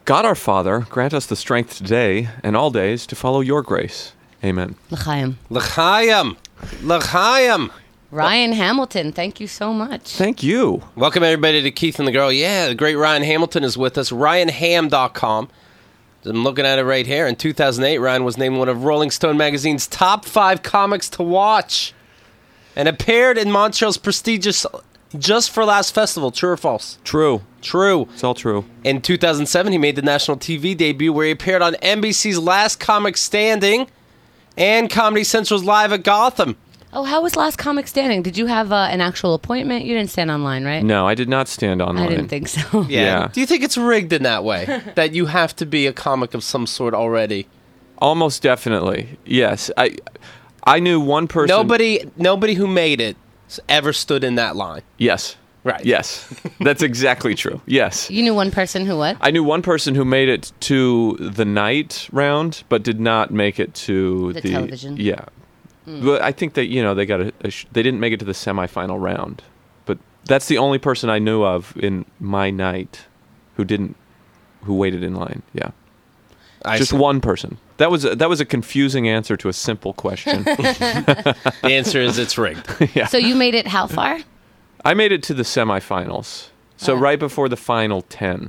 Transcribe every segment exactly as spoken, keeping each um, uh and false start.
God our Father, grant us the strength today and all days to follow your grace. Amen. L'chaim. L'chaim. L'chaim. Ryan Hamilton, thank you so much. Thank you. Welcome, everybody, to Keith and the Girl. Yeah, the great Ryan Hamilton is with us. Ryan Ham dot com. I'm looking at it right here. In two thousand eight, Ryan was named one of Rolling Stone magazine's top five comics to watch and appeared in Montreal's prestigious Just for Last Festival. True or false? True. True. It's all true. In two thousand seven, he made the national T V debut where he appeared on N B C's Last Comic Standing and Comedy Central's Live at Gotham. Oh, how was Last Comic Standing? Did you have uh, an actual appointment? You didn't stand online, right? No, I did not stand online. I didn't think so. Yeah. Yeah. Do you think it's rigged in that way? That you have to be a comic of some sort already? Almost definitely. Yes. I I knew one person. Nobody nobody who made it ever stood in that line. Yes. Right. Yes. That's exactly true. Yes. You knew one person who what? I knew one person who made it to the night round, but did not make it to The the, television? Yeah. But I think that, you know, they got a, a sh- they didn't make it to the semifinal round. But that's the only person I knew of in my night who didn't, who waited in line. Yeah. I Just see. one person. That was a, that was a confusing answer to a simple question. The answer is it's rigged. Yeah. So you made it how far? I made it to the semifinals. So Uh. right before the final ten.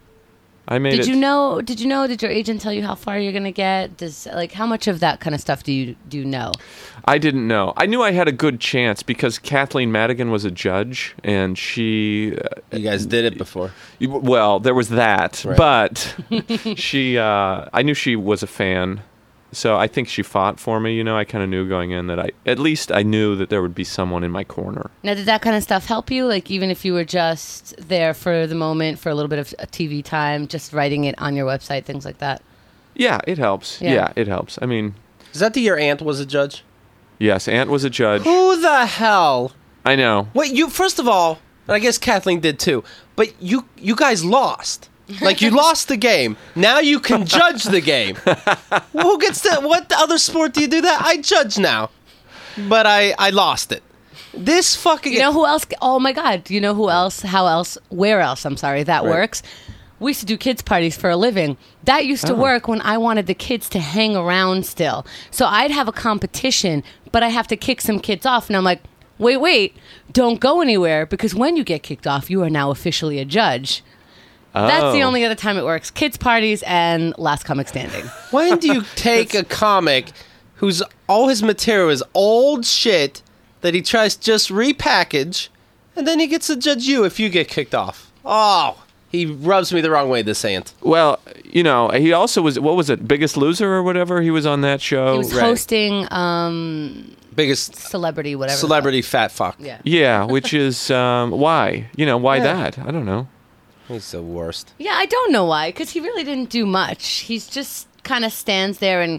I made Did it. you know? Did you know? Did your agent tell you how far you're gonna get? Does like how much of that kind of stuff do you do you know? I didn't know. I knew I had a good chance because Kathleen Madigan was a judge, and she. Uh, You guys did it before. well, there was that, Right. but she. Uh, I knew she was a fan, so I think she fought for me. You know, I kind of knew going in that I. At least I knew that there would be someone in my corner. Now, did that kind of stuff help you? Like even if you were just there for the moment, for a little bit of uh, T V time, just writing it on your website, things like that. Yeah, it helps. Yeah. Yeah, it helps. I mean, Is that the year Ant was a judge? yes, Ant was a judge. Who the hell? I know. Wait, you first of all, and I guess Kathleen did too, but you you guys lost. Like you lost the game. Now you can judge the game. Who gets that? What other sport do you do that? I judge now. But I, I lost it. This fucking You know who else? Oh my God! You know who else? How else? Where else? I'm sorry. That Right. works. We used to do kids parties for a living. That used to Oh. work when I wanted the kids to hang around still. So I'd have a competition, but I have to kick some kids off, and I'm like, wait, wait, don't go anywhere because when you get kicked off, you are now officially a judge. That's the Oh. only other time it works. Kids parties and Last Comic Standing. When do you take a comic whose all his material is old shit that he tries to just repackage, and then he gets to judge you if you get kicked off? Oh, he rubs me the wrong way, this Ant. Well, you know, he also was, what was it, Biggest Loser or whatever? He was on that show. He was right. hosting um, Biggest Celebrity, whatever. celebrity fat fuck. Yeah. Yeah, which is, um, why? You know, why Yeah. that? I don't know. He's the worst. Yeah, I don't know why, because he really didn't do much. He's just kind of stands there and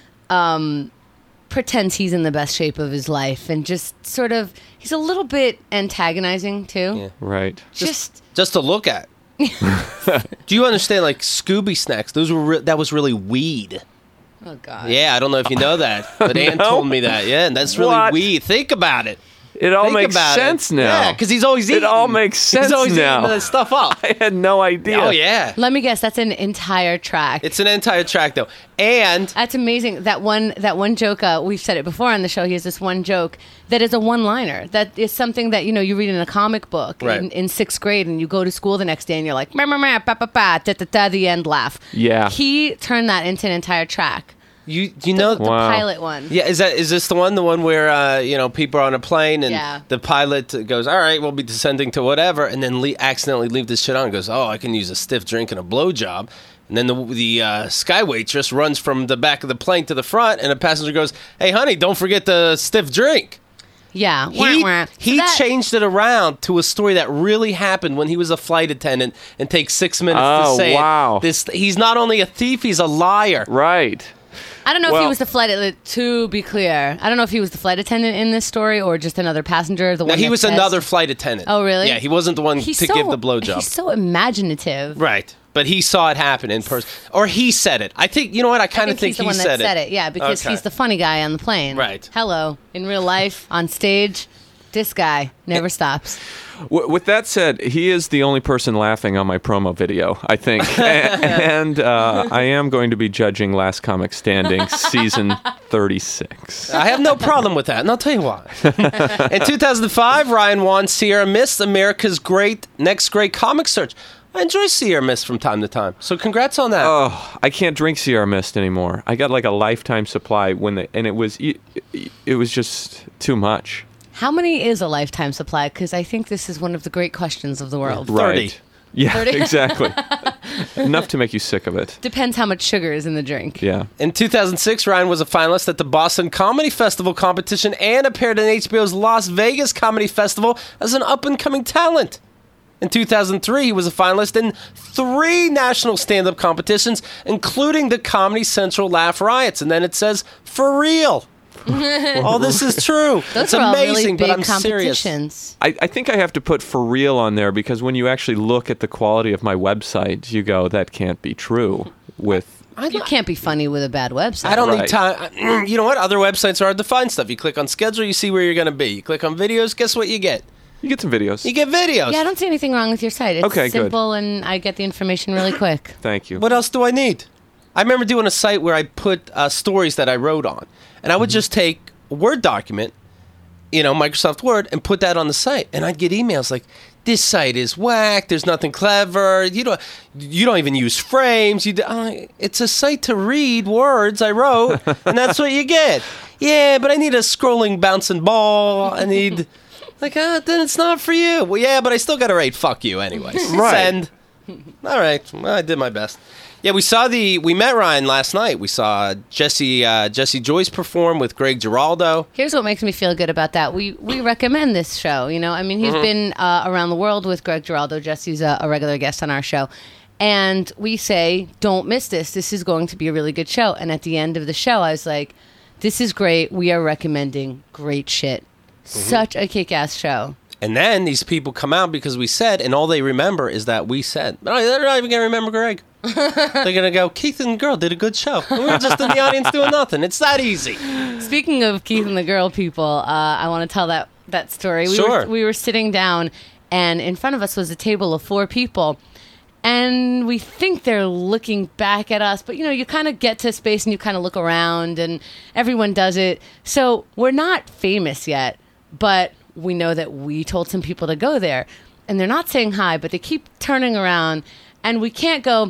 um, pretends he's in the best shape of his life, and just sort of he's a little bit antagonizing too. Yeah. Right. Just Just to look at. Do you understand, like, Scooby snacks? Those were re- that was really weed. oh god. Yeah, I don't know if you know that, but Ann No. told me that. Yeah, and that's really What? weed. Think about it. It all Think makes about sense it. now. Yeah, because he's always eating. It all makes sense He's always now. eating that stuff up. I had no idea. Oh yeah, Let me guess. That's an entire track. it's an entire track though, and That's amazing. That one, that one joke. Uh, we've said it before on the show. He has this one joke that is a one-liner. That is something that you know you read in a comic book Right. in, in sixth grade, and you go to school the next day, and you're like, "Meh, meh, meh, pa pa pa, da da da," the end laugh. Yeah. He turned that into an entire track. you you know. The Wow. pilot one. Yeah, is that is this the one? The one where uh, you know people are on a plane and Yeah. the pilot goes, "All right, we'll be descending to whatever," and then le- accidentally leave this shit on. And goes, "Oh, I can use a stiff drink and a blowjob." And then the the uh, sky waitress runs from the back of the plane to the front, and a passenger goes, "Hey, honey, don't forget the stiff drink." Yeah. He, Wah, wah. So he that- changed it around to a story that really happened when he was a flight attendant, and takes six minutes to Oh, say it. wow. This he's not only a thief, he's a liar. Right. I don't know if Well- he was the flight attendant. To be clear, I don't know if he was the flight attendant in this story or just another passenger. The Now one he that was says- another flight attendant. Oh, really? Yeah, he wasn't the one He's to so, give the blowjob. He's so imaginative. Right. But he saw it happen in person. Or he said it. I think, you know what? I kind I of think, think he's the he one said, that said it. Yeah, because Okay. he's the funny guy on the plane. Right. Hello, in real life, on stage, This guy never stops. W- with that said, he is the only person laughing on my promo video, I think. A- and uh, I am going to be judging Last Comic Standing season thirty-six. I have no problem with that, and I'll tell you why. In two thousand five, Ryan won Sierra Mist, America's great next great comic search. I enjoy Sierra Mist from time to time, so congrats on that. Oh, I can't drink Sierra Mist anymore. I got like a lifetime supply when they, and it was it, it was just too much. How many is a lifetime supply? Because I think this is one of the great questions of the world. thirty. Right. Yeah, thirty? Exactly. Enough to make you sick of it. Depends how much sugar is in the drink. Yeah. In two thousand six, Ryan was a finalist at the Boston Comedy Festival competition and appeared in H B O's Las Vegas Comedy Festival as an up-and-coming talent. In two thousand three, he was a finalist in three national stand-up competitions, including the Comedy Central Laugh Riots. And then it says, for real. All this is true. Those it's are all amazing, really big but I'm serious. competitions. I, I think I have to put for real on there because when you actually look at the quality of my website, you go, that can't be true with... I You can't be funny with a bad website. I don't Right. need time. You know what? Other websites are hard to find stuff. You click on schedule, you see where you're going to be. You click on videos, guess what you get? You get some videos. You get videos. Yeah, I don't see anything wrong with your site. It's Okay, good. simple, and I get the information really quick. Thank you. What else do I need? I remember doing a site where I put uh, stories that I wrote on, and I would just take a Word document, you know, Microsoft Word, and put that on the site, and I'd get emails like, "This site is whack. There's nothing clever. You don't, you don't even use frames. You, do, uh, it's a site to read words I wrote, and that's what you get. Yeah, but I need a scrolling bouncing ball. I need." Like, ah, then it's not for you. Well, yeah, but I still got to write fuck you anyways. Right. Send. All right. Well, I did my best. Yeah, we saw the, we met Ryan last night. We saw Jesse, uh, Jesse Joyce perform with Greg Giraldo. Here's what makes me feel good about that. We we recommend this show. You know, I mean, he's Mm-hmm. been uh, around the world with Greg Giraldo. Jesse's a, a regular guest on our show. And we say, don't miss this. This is going to be a really good show. And at the end of the show, I was like, this is great. We are recommending great shit. Such a kick-ass show. And then these people come out because we said, and all they remember is that we said. But they're not even going to remember Greg. They're going to go, Keith and the girl did a good show. And we were just in the audience doing nothing. It's that easy. Speaking of Keith and the girl people, uh, I want to tell that, that story. We Sure. Were, we were sitting down, and in front of us was a table of four people. And we think they're looking back at us, but you know, you kind of get to space and you kind of look around, and everyone does it. So we're not famous yet, but we know that we told some people to go there, and they're not saying hi, but they keep turning around, and we can't go,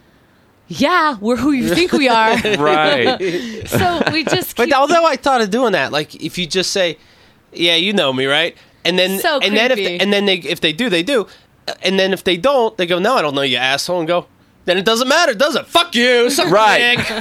yeah, we're who you think we are. Right. So we just keep, But although I thought of doing that, like if you just say, yeah, you know me, right? And then, So and then if creepy. they, and then they, if they do, they do. And then if they don't, they go, no, I don't know you, asshole, and go, then it doesn't matter, does it? Fuck you, suck Right. dick.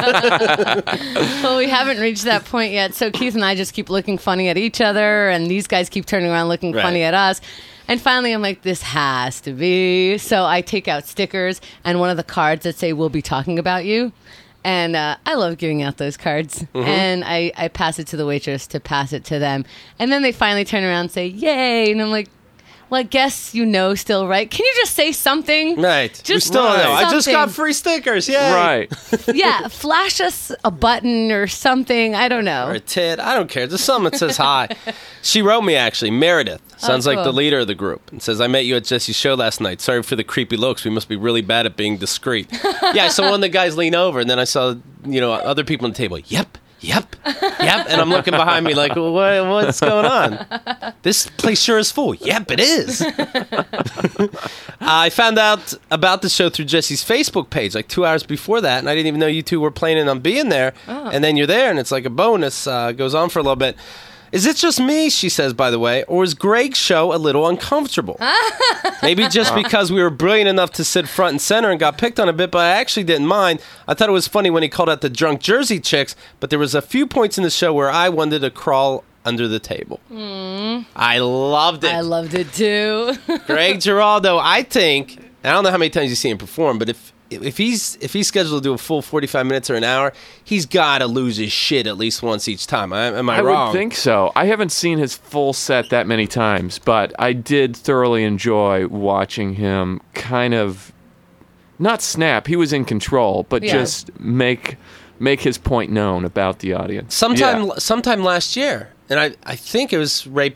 well, we haven't reached that point yet. So Keith and I just keep looking funny at each other, and these guys keep turning around looking Right. funny at us. And finally, I'm like, this has to be. So I take out stickers and one of the cards that say, we'll be talking about you. And uh, I love giving out those cards. Mm-hmm. And I, I pass it to the waitress to pass it to them. And then they finally turn around and say, yay. And I'm like, well, I guess you know still, right? Can you just say something? Right. we Just still don't know. I just something. got free stickers, yay. Right. Yeah, flash us a button or something. I don't know. Or a tit. I don't care. Just something that says hi. She wrote me, actually. Meredith. Sounds Oh, like cool. the leader of the group. And says, I met you at Jesse's show last night. Sorry for the creepy looks. We must be really bad at being discreet. Yeah, I saw one of the guys lean over, and then I saw, you know, other people on the table. Yep. Yep. Yep. And I'm looking behind me like, well, what, what's going on? This place sure is full. Yep, it is. I found out about the show through Jesse's Facebook page like two hours before that, and I didn't even know you two were planning on being there. Oh. And then you're there, and it's like a bonus. Uh, goes on for a little bit. Is it just me, she says, by the way, or is Greg's show a little uncomfortable? Maybe just because we were brilliant enough to sit front and center and got picked on a bit, but I actually didn't mind. I thought it was funny when he called out the drunk Jersey chicks, but there was a few points in the show where I wanted to crawl under the table. Mm. I loved it. I loved it too. Greg Giraldo, I think, I don't know how many times you see him perform, but if if he's if he's scheduled to do a full forty-five minutes or an hour, he's got to lose his shit at least once each time. I, am I, I wrong? would think so. I haven't seen his full set that many times, but I did thoroughly enjoy watching him kind of not snap. He was in control, but Yeah. just make make his point known about the audience. Sometime Yeah. sometime last year, and I, I think it was right bef-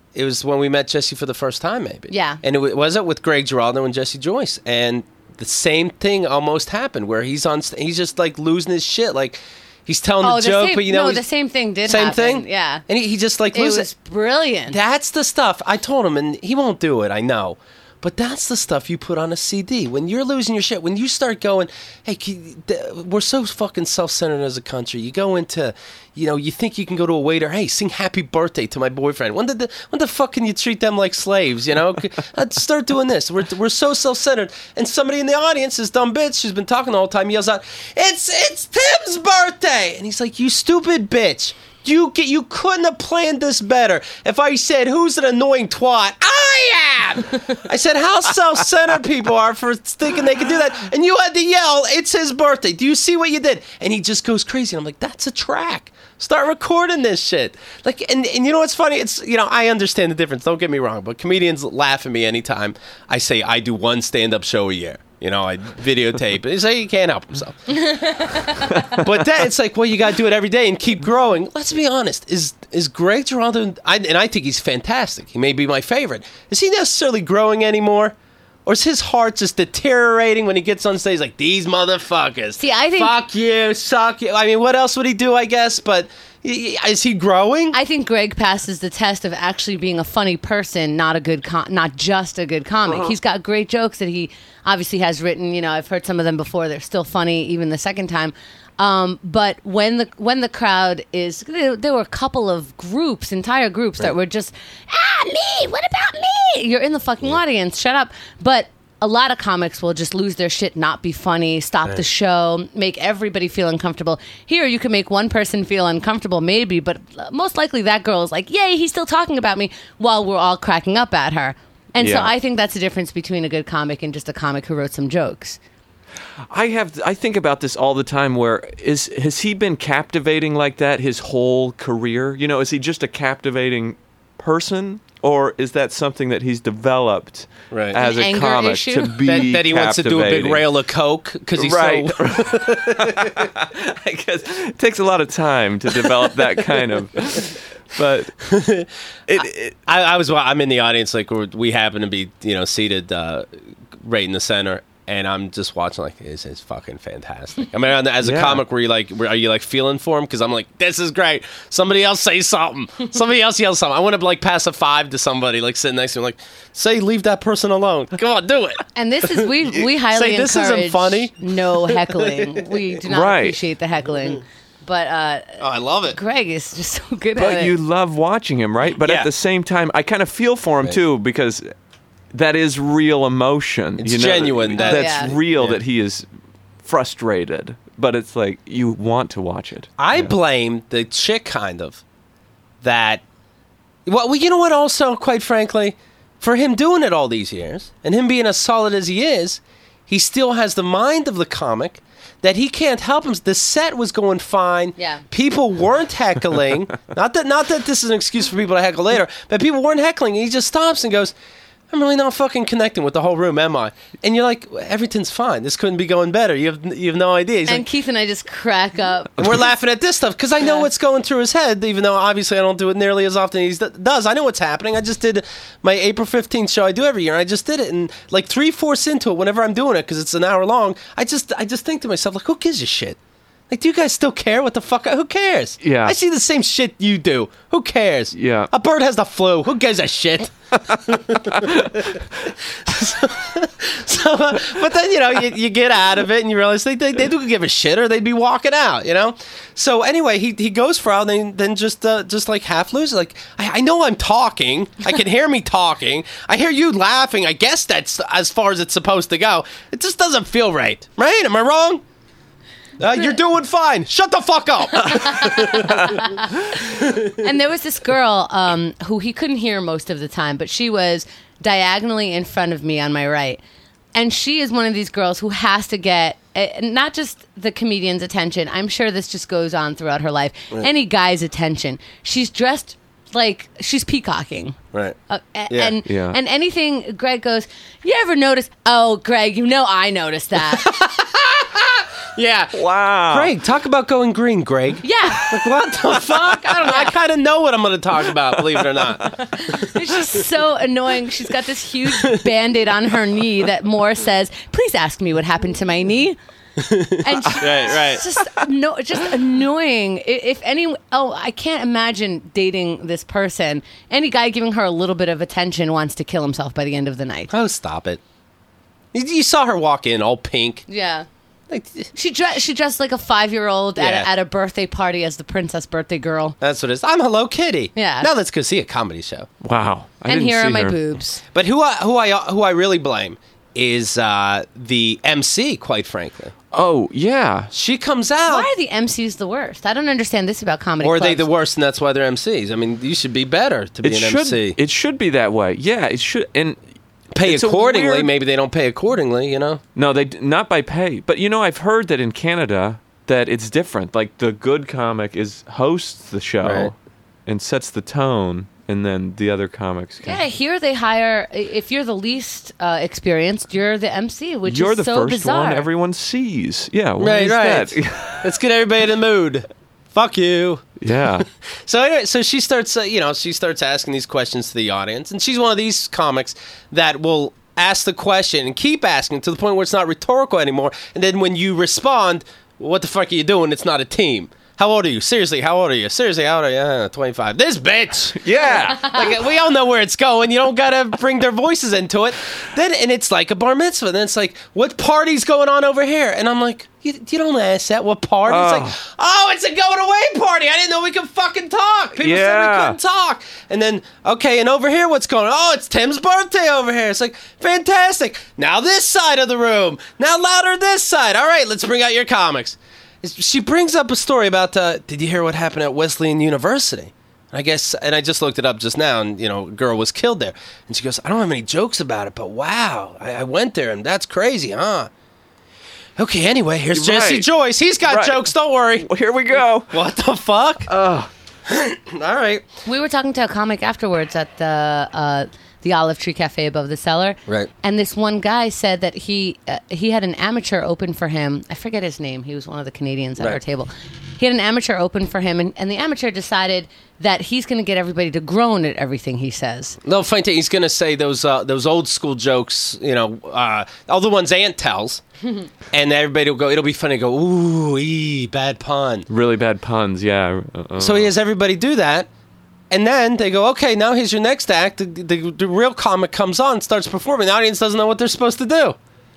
it was when we met Jesse for the first time, maybe. Yeah. And it was it with Greg Giraldo and Jesse Joyce, and the same thing almost happened where he's on, st- he's just like losing his shit, like he's telling Oh, the the joke, same, but you know, no, he's- the same thing did same happen. thing, Yeah. and he, he just like It loses. was brilliant. That's the stuff I told him, and he won't do it. I know. But that's the stuff you put on a C D. When you're losing your shit, when you start going, hey, can- th- we're so fucking self-centered as a country. You go into, you know, you think you can go to a waiter, hey, sing happy birthday to my boyfriend. When the, when the fuck can you treat them like slaves, you know? Let's start doing this. We're, we're so self-centered. And somebody in the audience, this dumb bitch who's been talking the whole time, yells out, it's, it's Tim's birthday! And he's like, you stupid bitch. You get, you couldn't have planned this better. If I said, who's an annoying twat? I am! I said, how self-centered people are for thinking they can do that. And you had to yell, it's his birthday. Do you see what you did? And he just goes crazy. And I'm like, that's a track. Start recording this shit. Like, and, and you know what's funny? It's, you know, I understand the difference. Don't get me wrong. But comedians laugh at me anytime I say I do one stand-up show a year. You know, I videotape. They say he can't help himself. But then it's like, well, you got to do it every day and keep growing. Let's be honest. Is is Greg Giraldo, I, and I think he's fantastic. He may be my favorite. Is he necessarily growing anymore? Or is his heart just deteriorating when he gets on stage like, these motherfuckers. See, I think- Fuck you, suck you. I mean, what else would he do, I guess? But is he growing? I think Greg passes the test of actually being a funny person, not a good, com- not just a good comic. Uh-huh. He's got great jokes that he obviously has written. You know, I've heard some of them before. They're still funny, even the second time. Um, but when the when the crowd is, there, there were a couple of groups, entire groups that were just, ah, me. What about me? You're in the fucking audience. Shut up. But a lot of comics will just lose their shit, not be funny, stop the show, make everybody feel uncomfortable. Here, you can make one person feel uncomfortable, maybe, but most likely that girl is like, yay, he's still talking about me, while we're all cracking up at her. And so Yeah. I think that's the difference between a good comic and just a comic who wrote some jokes. I have I think about this all the time. Where is has he been captivating like that his whole career? You know, is he just a captivating person, or is that something that he's developed Right. as An a anger comic issue? to be that, that he wants to do a big captivating? rail of coke because he's Right. so. I guess it takes a lot of time to develop that kind of. But it, it, I, I was. I'm in the audience. Like we're, we happen to be, you know, seated uh, right in the center, and I'm just watching. Like this is fucking fantastic. I mean, as a Yeah. comic, were you like, were, are you like feeling for him? Because I'm like, this is great. Somebody else say something. Somebody else yell something. I want to like pass a five to somebody like sitting next to him. Like, say, leave that person alone. Come on, do it. And this is, we we highly Say, this isn't encourage funny. no heckling. We do not Right. appreciate the heckling. But uh, Oh, I love it. Greg is just so good at but it. you love watching him, right? But Yeah. at the same time, I kind of feel for him Right. too, because that is real emotion. It's you know, genuine, that- Oh, that's yeah. real. Yeah. That he is frustrated, but it's like you want to watch it. I blame the chick, kind of, that. Well, well, you know what? Also, quite frankly, for him doing it all these years and him being as solid as he is, he still has the mind of the comic that he can't help him. The set was going fine. Yeah. People weren't heckling. not that, not that this is an excuse for people to heckle later, but people weren't heckling. And he just stops and goes, I'm really not fucking connecting with the whole room, am I? And you're like, everything's fine. This couldn't be going better. You have you have no idea. He's and like, Keith and I just crack up. and we're laughing at this stuff because I know Yeah. what's going through his head, even though obviously I don't do it nearly as often as he does. I know what's happening. I just did my April fifteenth show I do every year, and I just did it. And like three-fourths into it, whenever I'm doing it, because it's an hour long, I just I just think to myself, like, who gives a shit? Like, do you guys still care? What the fuck? Who cares? Yeah. I see the same shit you do. Who cares? Yeah. A bird has the flu. Who gives a shit? so, uh, but then, you know, you, you get out of it and you realize they, they, they do give a shit or they'd be walking out, you know? So anyway, he he goes for out and then, then just uh, just like half loses. Like, I, I know I'm talking. I can hear me talking. I hear you laughing. I guess that's as far as it's supposed to go. It just doesn't feel right. Right? Am I wrong? Uh, you're doing fine. Shut the fuck up. And there was this girl um, who he couldn't hear most of the time, but she was diagonally in front of me on my right. And she is one of these girls who has to get uh, not just the comedian's attention. I'm sure this just goes on throughout her life. Any guy's attention. She's dressed like she's peacocking. Right. Uh, a- Yeah. And Yeah. and anything Greg goes, you ever notice? Oh, Greg, you know I noticed that. Yeah. Wow. Greg, talk about going green, Greg. Yeah. Like, what the fuck? I don't know. I kind of know what I'm going to talk about, believe it or not. It's just so annoying. She's got this huge Band-Aid on her knee that Moore says, please ask me what happened to my knee. And she, Right, right. it's just no, just annoying. I- If any, oh, I can't imagine dating this person. Any guy giving her a little bit of attention wants to kill himself by the end of the night. Oh, stop it. You, you saw her walk in all pink. Yeah. Like, She dressed. She dressed like a five-year-old at, Yeah. a, at a birthday party as the princess birthday girl. that's what it is. I'm Hello Kitty. Yeah. Now let's go see a comedy show. Wow. I And didn't here see are my her. boobs. But who I, who I who I really blame is uh, the M C, quite frankly. Oh, yeah. She comes out. Why are the M Cs the worst? I don't understand this about comedy Or are they clubs. the worst and that's why they're M Cs? I mean, you should be better to be It an should M C. it should be that way. Yeah, it should and Pay it's a accordingly. weird- Maybe they don't pay accordingly, you know? No, they d- not by pay. But you know, I've heard that in Canada that it's different. Like the good comic is hosts the show Right. and sets the tone, and then the other comics can. Yeah, here they hire. If you're the least uh, experienced, you're the M C, which You're is the so first bizarre. one everyone sees. Yeah, why Right, is right. that? Let's get everybody in the mood. Fuck you. Yeah. So anyway, so she starts, uh, you know, she starts asking these questions to the audience, and she's one of these comics that will ask the question and keep asking to the point where it's not rhetorical anymore. And then when you respond, "What the fuck are you doing?" It's not a team. How old are you? Seriously, how old are you? Seriously, how old are you? Uh, twenty-five. This bitch. Yeah. Like, we all know where it's going. You don't gotta bring their voices into it. Then and it's like a bar mitzvah. Then it's like, what party's going on over here? And I'm like, you, you don't ask that. What party? It's like, oh, it's a going away party. I didn't know we could fucking talk. People said we Yeah. couldn't talk. And then, okay, and over here, what's going on? Oh, it's Tim's birthday over here. It's like, fantastic. Now this side of the room. Now louder this side. All right, let's bring out your comics. She brings up a story about, uh, did you hear what happened at Wesleyan University? I guess, and I just looked it up just now, and, you know, a girl was killed there. And she goes, I don't have any jokes about it, but wow, I, I went there, and that's crazy, huh? Okay, anyway, here's Jesse Right. Joyce. He's got Right. jokes, don't worry. Well, here we go. What the fuck? Uh, All right. We were talking to a comic afterwards at the uh, the Olive Tree Cafe above the cellar. Right. And this one guy said that he uh, he had an amateur open for him. I forget his name. He was one of the Canadians at Right. our table. He had an amateur open for him, and, and the amateur decided that he's going to get everybody to groan at everything he says. No, funny thing, he's going to say those uh, those old school jokes, you know, uh, all the ones Aunt tells, and everybody will go, it'll be funny to go, ooh, ee, bad pun. really bad puns. Yeah. Uh, So he has everybody do that, and then they go, okay, now here's your next act. The, the, the real comic comes on, starts performing. The audience doesn't know what they're supposed to do.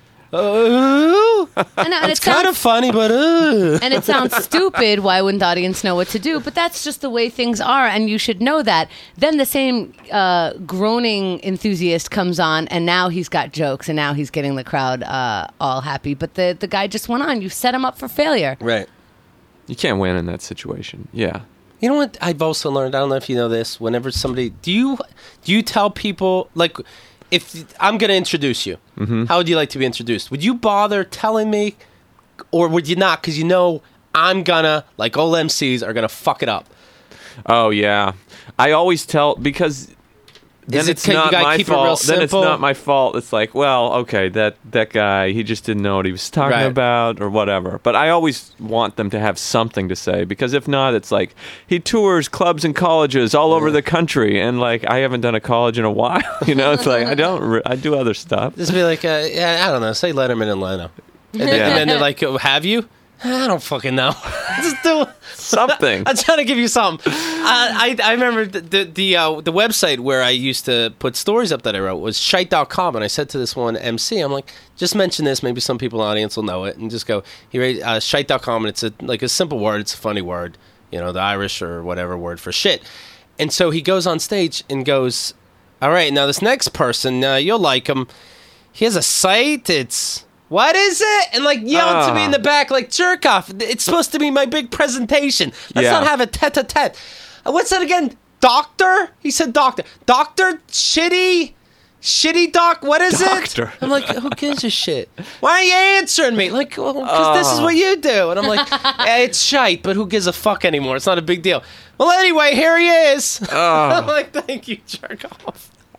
Uh, And, and it's it sounds, kind of funny, but uh. and it sounds stupid. Why wouldn't the audience know what to do? But that's just the way things are, and you should know that. Then the same uh, groaning enthusiast comes on, and now he's got jokes, and now he's getting the crowd uh, all happy. But the, the guy just went on. You set him up for failure. Right. you can't win in that situation. Yeah. You know what I've also learned? I don't know if you know this. Whenever somebody, do you do you tell people, like, if I'm going to introduce you, Mm-hmm. how would you like to be introduced? Would you bother telling me, or would you not? Because you know I'm gonna, like old M Cs, are gonna fuck it up. Oh yeah. I always tell because then Is it it's 'cause you not gotta my keep it real fault. Then it's simple? not my fault. It's like, well, okay, that that guy, he just didn't know what he was talking Right. about or whatever. But I always want them to have something to say because if not, it's like he tours clubs and colleges all over the country, and like I haven't done a college in a while. You know, it's like I don't. Re- I do other stuff. Just be like, uh, yeah, I don't know, say Letterman and Leno, and then, Yeah. and then they're like, oh, have you? I don't fucking know. Just do Something. I'm trying to give you something. I I, I remember the the the, uh, the website where I used to put stories up that I wrote was shite dot com, and I said to this one M C, I'm like, just mention this. Maybe some people in the audience will know it, and just go here, uh, shite dot com, and it's a like a simple word. It's a funny word, you know, the Irish or whatever word for shit. And so he goes on stage and goes, all right, now this next person, uh, you'll like him. He has a site. It's what is it? And like yelling to me in the back, like jerk off. It's supposed to be my big presentation. Let's Yeah. not have a tete-a-tete. Uh, What's that again? Doctor? He said doctor. Doctor? Shitty? Shitty doc? What is Doctor. it? I'm like, who gives a shit? Why are you answering me? Like, because well, this is what you do. And I'm like, yeah, it's shite, but who gives a fuck anymore? It's not a big deal. Well, anyway, here he is. I'm like, thank you, jerk off.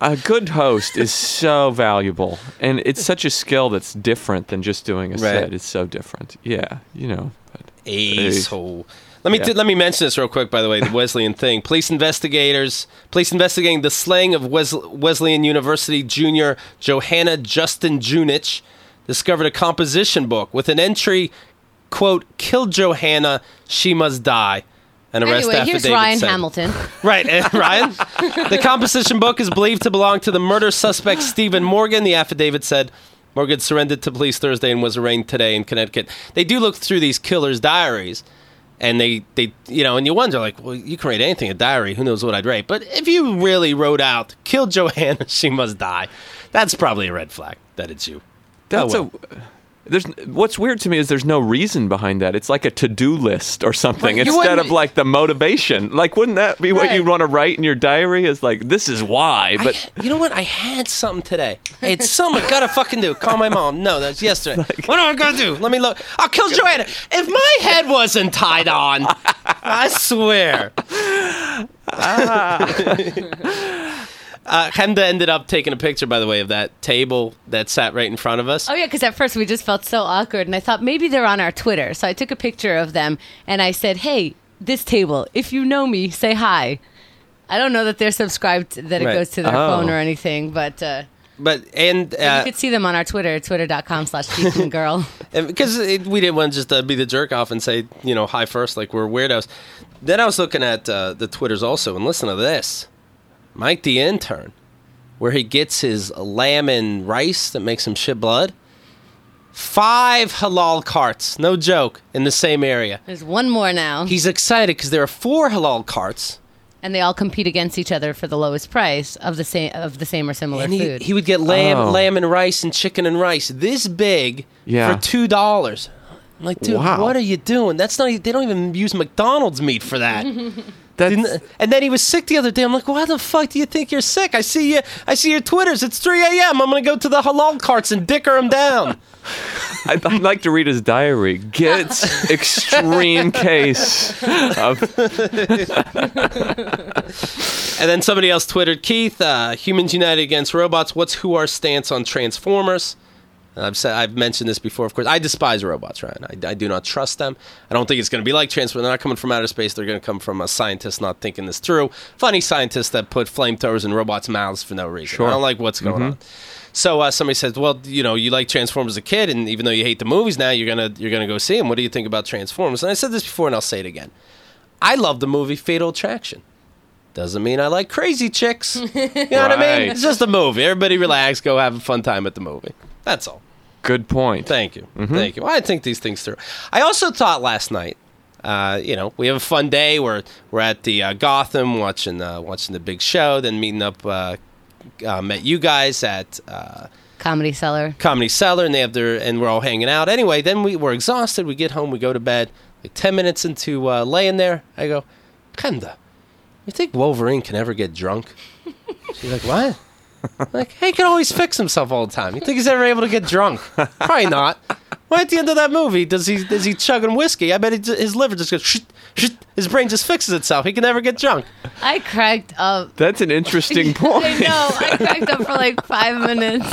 A good host is so valuable, and it's such a skill that's different than just doing a Right. set. It's so different. Yeah, you know. But, Asshole. Let me Yeah. t- let me mention this real quick. By the way, the Wesleyan thing. Police investigators, police investigating the slaying of Wes- Wesleyan University junior Johanna Justin Junich discovered a composition book with an entry, quote, "Kill Johanna, she must die." An arrest Anyway, here's affidavit Ryan said. Hamilton. Right, eh, Ryan. The composition book is believed to belong to the murder suspect Stephen Morgan. The affidavit said Morgan surrendered to police Thursday and was arraigned today in Connecticut. They do look through these killers' diaries, and they, they, you know, and you wonder, like, well, you can write anything, a diary. Who knows what I'd write? But if you really wrote out, "Kill Johanna, she must die," that's probably a red flag that it's you. That's Oh, well. a. There's what's weird to me is there's no reason behind that. It's like a to-do list or something Right, you instead of wouldn't- like the motivation. Like, wouldn't that be what Right. you want to write in your diary? Is like, this is why. But I, you know what? I had something today. It's something I gotta fucking do. Call my mom. No, that's yesterday. What am I gonna do? Let me look. I'll kill Joanna. If my head wasn't tied on, I swear. Uh, Hemda ended up taking a picture, by the way, of that table that sat right in front of us. Oh, yeah, because at first we just felt so awkward, and I thought maybe they're on our Twitter. So I took a picture of them, and I said, hey, this table, if you know me, say hi. I don't know that they're subscribed, that it Right. goes to their Oh. phone or anything, but uh, But and you uh, could see them on our Twitter, twitter.com slash girl. because it, we didn't want to just uh, be the jerk off and say, you know, hi first, like we're weirdos. Then I was looking at uh, the Twitters also, and listen to this. Mike the intern, where he gets his lamb and rice that makes him shit blood. Five halal carts, no joke, in the same area. There's one more now, He's excited because there are four halal carts, and they all compete against each other for the lowest price of the same of the same or similar and he, food. he would get lamb, Oh. lamb and rice and chicken and rice this big Yeah. for two dollars. I'm like, dude, Wow. what are you doing? That's not. They don't even use McDonald's meat for that. that's, Didn't- and then he was sick the other day. I'm like, why the fuck do you think you're sick? I see you. I see your Twitters. It's three a.m. I'm gonna go to the halal carts and dicker them down. I'd, I'd like to read his diary. Gets extreme case of. And then somebody else twittered, Keith, uh, Humans United Against Robots. What's who our stance on Transformers? And I've said I've mentioned this before. Of course, I despise robots, Ryan. I, I do not trust them. I don't think it's going to be like Transformers. They're not coming from outer space. They're going to come from a scientist not thinking this through. Funny scientists that put flamethrowers in robots' mouths for no reason. Sure. I don't like what's going on. So uh, somebody says, "Well, you know, you like Transformers as a kid, and even though you hate the movies now, you're gonna you're gonna go see them. What do you think about Transformers?" And I said this before, and I'll say it again. I love the movie Fatal Attraction. Doesn't mean I like crazy chicks. You know what I mean? Right. It's just a movie. Everybody relax, go have a fun time at the movie. That's all. Good point. Thank you. Thank you. Well, I think these things through. I also thought last night, uh, you know, we have a fun day. We're we're at the uh, Gotham watching uh, watching the big show, then meeting up. Uh, uh, met you guys at uh, Comedy Cellar. Comedy Cellar, and they have their and we're all hanging out. Anyway, then we we're exhausted. We get home. We go to bed. Like ten minutes into uh, laying there, I go, Kenda, you think Wolverine can ever get drunk? She's like, what? I'm like, hey, he can always fix himself all the time. You think he's ever able to get drunk? Probably not. Why at the end of that movie does he is he chugging whiskey? I bet he, j- his liver just goes, shh, shh, his brain just fixes itself. He can never get drunk. I cracked up. That's an interesting point. I know. I cracked up for like five minutes.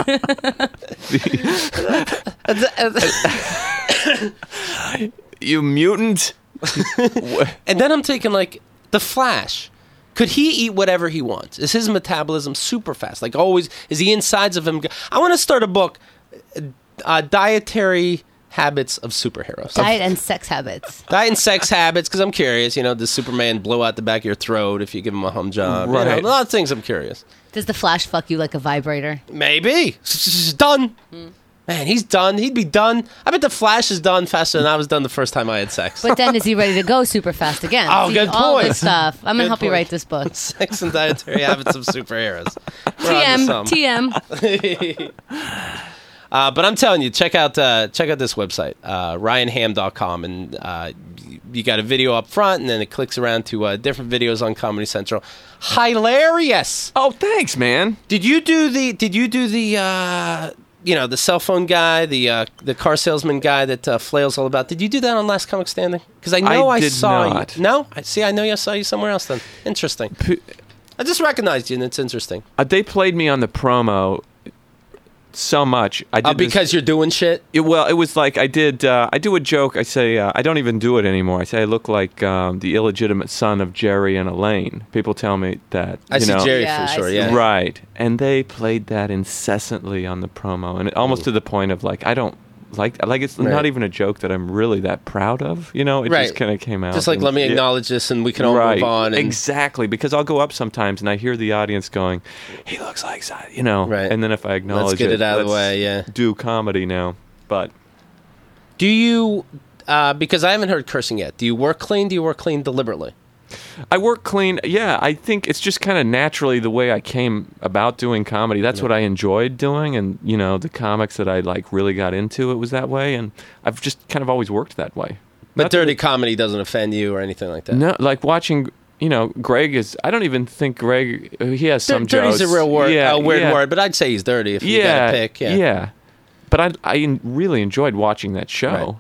You mutant. And then I'm thinking, like, the Flash. Could he eat whatever he wants? Is his metabolism super fast? Like, always, is the insides of him... Go- I want to start a book, uh, Dietary Habits of Superheroes. Diet and sex habits. Diet and sex habits, because I'm curious, you know, does Superman blow out the back of your throat if you give him a hum job? You know, Right. a lot of things I'm curious. Does the Flash fuck you like a vibrator? Maybe. Done. Man, he's done. He'd be done. I bet the Flash is done faster than I was done the first time I had sex. But then is he ready to go super fast again? Oh, See, good all point. this stuff. I'm Good gonna help you point. write this book. Sex and Dietary Habits of Superheroes. We're T M, onto something. T M. Uh, but I'm telling you, check out uh, check out this website, uh, ryan ham dot com, and uh, you got a video up front, and then it clicks around to uh, different videos on Comedy Central. Hilarious! Oh, thanks, man. Did you do the? Did you do the? Uh, you know, the cell phone guy, the uh, the car salesman guy that uh, flails all about. Did you do that on Last Comic Standing? Because I know I I, did saw not. you. No, I see. I know I saw you somewhere else. Then interesting. P- I just recognized you, and it's interesting. Uh, they played me on the promo so much. I did Uh, because this, you're doing shit? it, well, it was like I did. Uh, I do a joke. I say uh, I don't even do it anymore. I say I look like um, the illegitimate son of Jerry and Elaine. People tell me that. I you see know, Jerry Yeah, for I sure, see yeah. that. Right, and they played that incessantly on the promo, and it, almost to the point of like I don't like like it's Right. not even a joke that I'm really that proud of. You know, it Right. just kind of came out. Just like, and- let me yeah. acknowledge this, and we can all right. move on. And, Exactly, because I'll go up sometimes and I hear the audience going, "He looks like," Si-" you know, Right. and then if I acknowledge Let's get it out of the let's way, yeah. do comedy now. But Do you, uh, because I haven't heard cursing yet, do you work clean? Do you work clean deliberately? I work clean. Yeah, I think it's just kind of naturally the way I came about doing comedy. That's what I enjoyed doing, and you know, the comics that I like really got into, it was that way, and I've just kind of always worked that way. But Not that dirty it- comedy doesn't offend you or anything like that? No, like watching. You know, Greg is. I don't even think Greg. uh, He has some Dirty's jokes. a real word, Yeah, a weird yeah. word, but I'd say he's dirty if you yeah, got to pick. Yeah. yeah. But I, I en- really enjoyed watching that show. Right.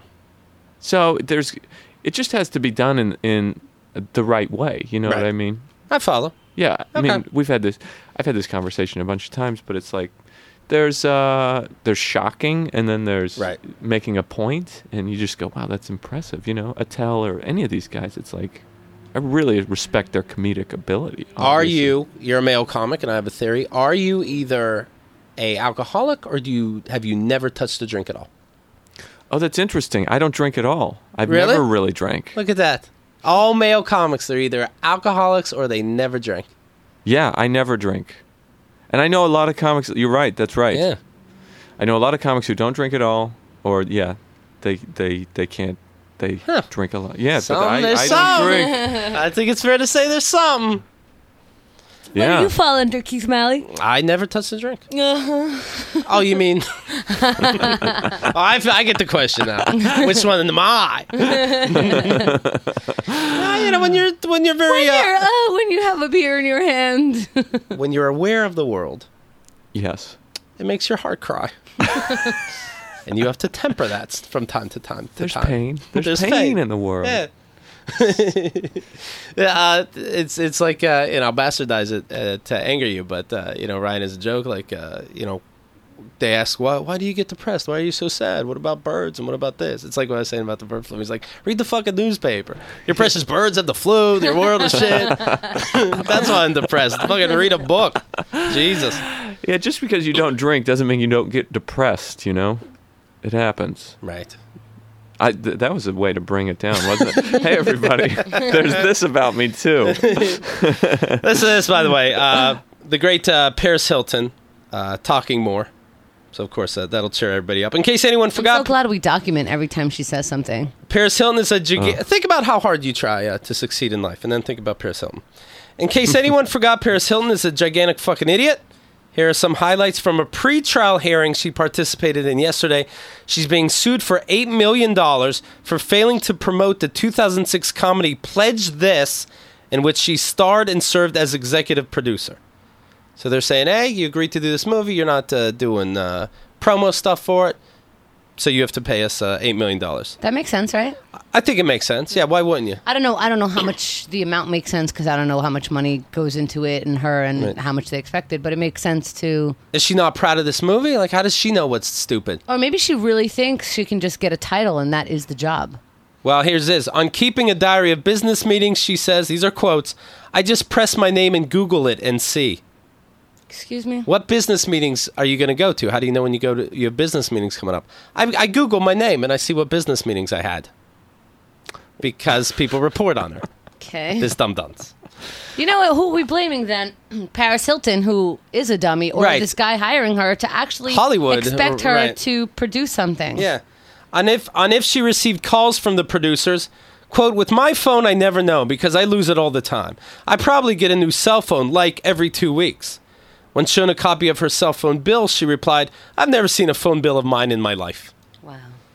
So there's, it just has to be done in in the right way. You know Right. what I mean? I follow. Yeah. I Okay. mean, we've had this. I've had this conversation a bunch of times, but it's like there's uh there's shocking, and then there's Right. making a point, and you just go, wow, that's impressive. You know, Attell or any of these guys, it's like I really respect their comedic ability. Are obviously. you, you're a male comic, and I have a theory, are you either a alcoholic or do you have you never touched a drink at all? Oh, that's interesting. I don't drink at all. I've Really? never really drank. Look at that. All male comics, they're either alcoholics or they never drink. Yeah, I never drink. And I know a lot of comics. You're right. That's right. Yeah. I know a lot of comics who don't drink at all, or yeah, they they they can't. They Huh. drink a lot. Yeah, Something, but I, there's I something. don't drink. I think it's fair to say there's something. What do Yeah. you fall under, Keith Malley? I never touched a drink. Uh-huh. Oh, you mean? oh, I, I get the question now. Which one am I? Well, you know, when you're when you're very When, uh, you're, oh, when you have a beer in your hand. when you're aware of the world, Yes. it makes your heart cry, and you have to temper that from time to time. To There's time. pain. There's, There's pain, pain. in the world. Yeah. Yeah, uh, it's it's like uh, you know, I'll bastardize it uh, to anger you, but uh, you know, Ryan, is a joke. Like uh, you know, they ask, why why do you get depressed? Why are you so sad? What about birds? And what about this? It's like what I was saying about the bird flu. He's like, read the fucking newspaper. Your precious birds have the flu. Your world is shit. That's why I'm depressed. Fucking read a book. Jesus. Yeah, just because you don't drink doesn't mean you don't get depressed. You know, it happens. Right. I, th- that was a way to bring it down, wasn't it? Hey, everybody, there's this about me too. Listen to this, by the way. Uh, the great uh, Paris Hilton uh, talking more. So, of course, uh, that'll cheer everybody up. In case anyone I'm so forgot, glad we document every time she says something. Paris Hilton is a giga- Oh. Think about how hard you try uh, to succeed in life, and then think about Paris Hilton. In case anyone forgot, Paris Hilton is a gigantic fucking idiot. Here are some highlights from a pre-trial hearing she participated in yesterday. She's being sued for eight million dollars for failing to promote the two thousand six comedy Pledge This, in which she starred and served as executive producer. So they're saying, hey, you agreed to do this movie. You're not uh, doing uh, promo stuff for it. So you have to pay us uh, eight million dollars. That makes sense, right? I think it makes sense. Yeah, why wouldn't you? I don't know. I don't know how much the amount makes sense because I don't know how much money goes into it and her and Right. how much they expected. But it makes sense to, Is she not proud of this movie? Like, how does she know what's stupid? or maybe she really thinks she can just get a title and that is the job. Well, here's this. On keeping a diary of business meetings, she says, these are quotes, I just press my name and Google it and see. Excuse me. What business meetings are you going to go to? How do you know when you go to, you have business meetings coming up? I, I Google my name and I see what business meetings I had. Because people report on her. Okay. This dum-dums. You know what? Who are we blaming then? Paris Hilton, who is a dummy, or Right. this guy hiring her to actually Hollywood, expect her right. to produce something? Yeah. On if, on if she received calls from the producers, quote, with my phone, I never know because I lose it all the time. I probably get a new cell phone like every two weeks. When shown a copy of her cell phone bill, she replied, I've never seen a phone bill of mine in my life. Wow.